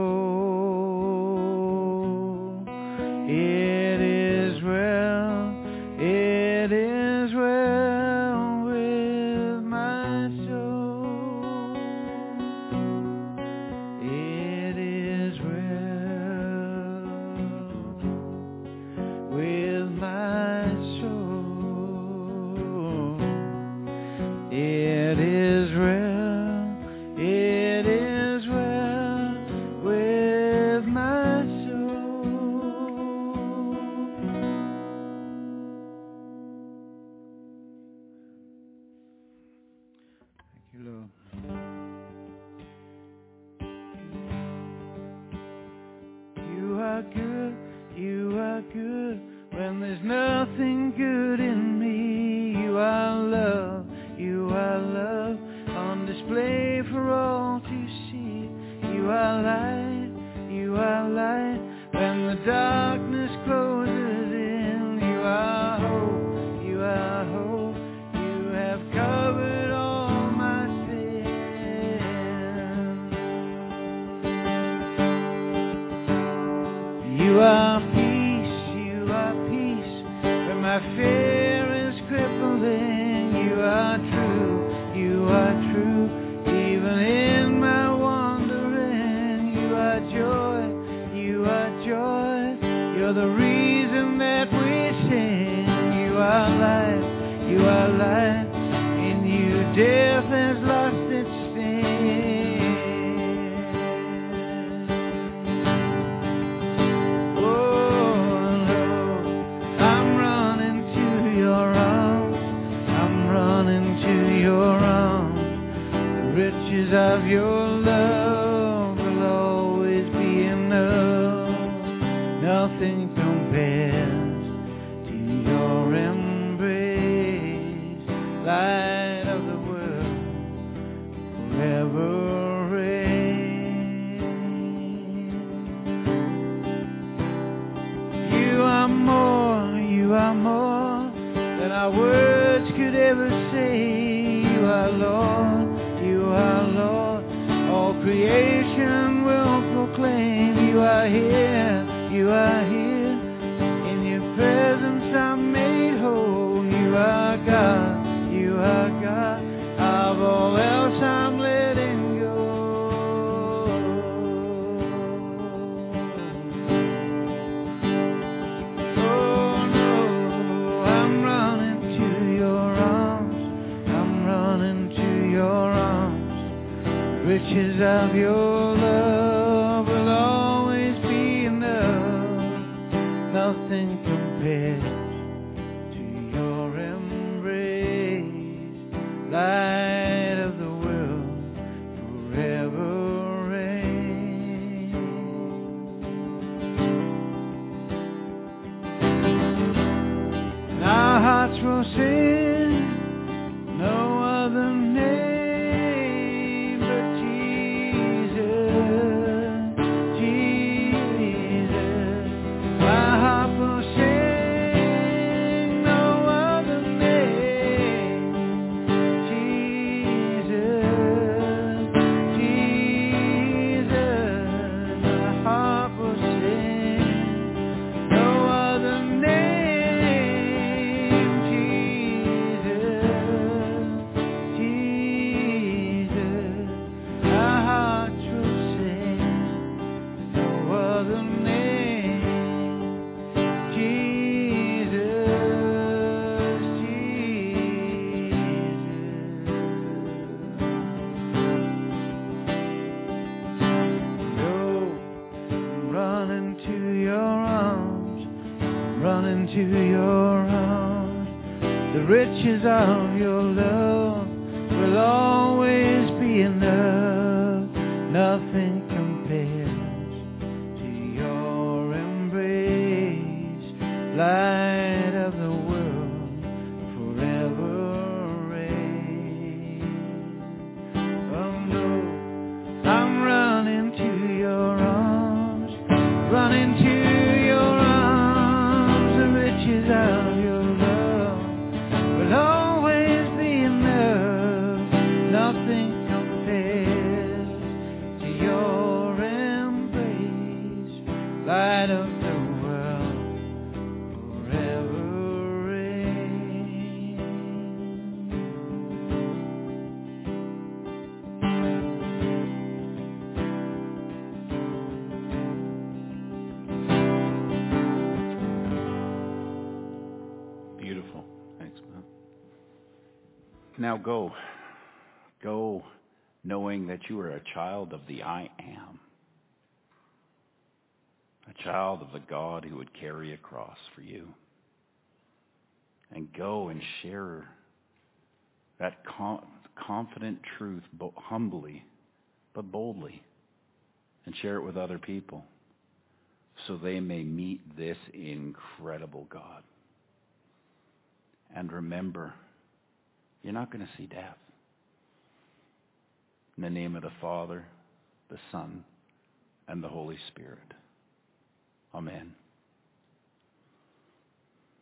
soul. It is well, it is well with my soul. It is well with my soul. It is well, it is well with my soul. Thank you, Lord. You are good, you are good when there's nothing good in me. You are love, you are love on display for all to see. You are light, you are light when the darkness closes in. You are hope, you are hope, you have covered all my sins. You are peace, you are peace when my fear is crippling. You are true, you are true even in my wandering. You are joy, you are joy, you're the reason that we sing. You are life, you are life, in you death has lost its sting. Of your love will always be enough. Nothing compares to your embrace. Light of the world, forever reign. You are more, you are more than our words could ever say. You are Lord, you are Lord, all creation will proclaim. You are here, you are here, in your presence I'm made whole. You are God, you are God, of all else I'm letting go. Oh no, I'm running to your arms, I'm running to your arms. Riches of your love will always be enough. Nothing compares to your embrace. Light of the world, forever. into your arms. The riches of your love will always be enough. Nothing compares to your embrace. Light of the world, forever reign. Oh no, I'm running to your arms, running to your arms. The riches of your love will always be enough. Nothing compares to your embrace. Light of the world, forever reign. Beautiful. Thanks, man. Now go. Go knowing that you are a child of the I Am. A child of the God who would carry a cross for you. And go and share that com- confident truth bo- humbly, but boldly. And share it with other people so they may meet this incredible God. And remember, you're not going to see death. In the name of the Father, the Son, and the Holy Spirit. Amen.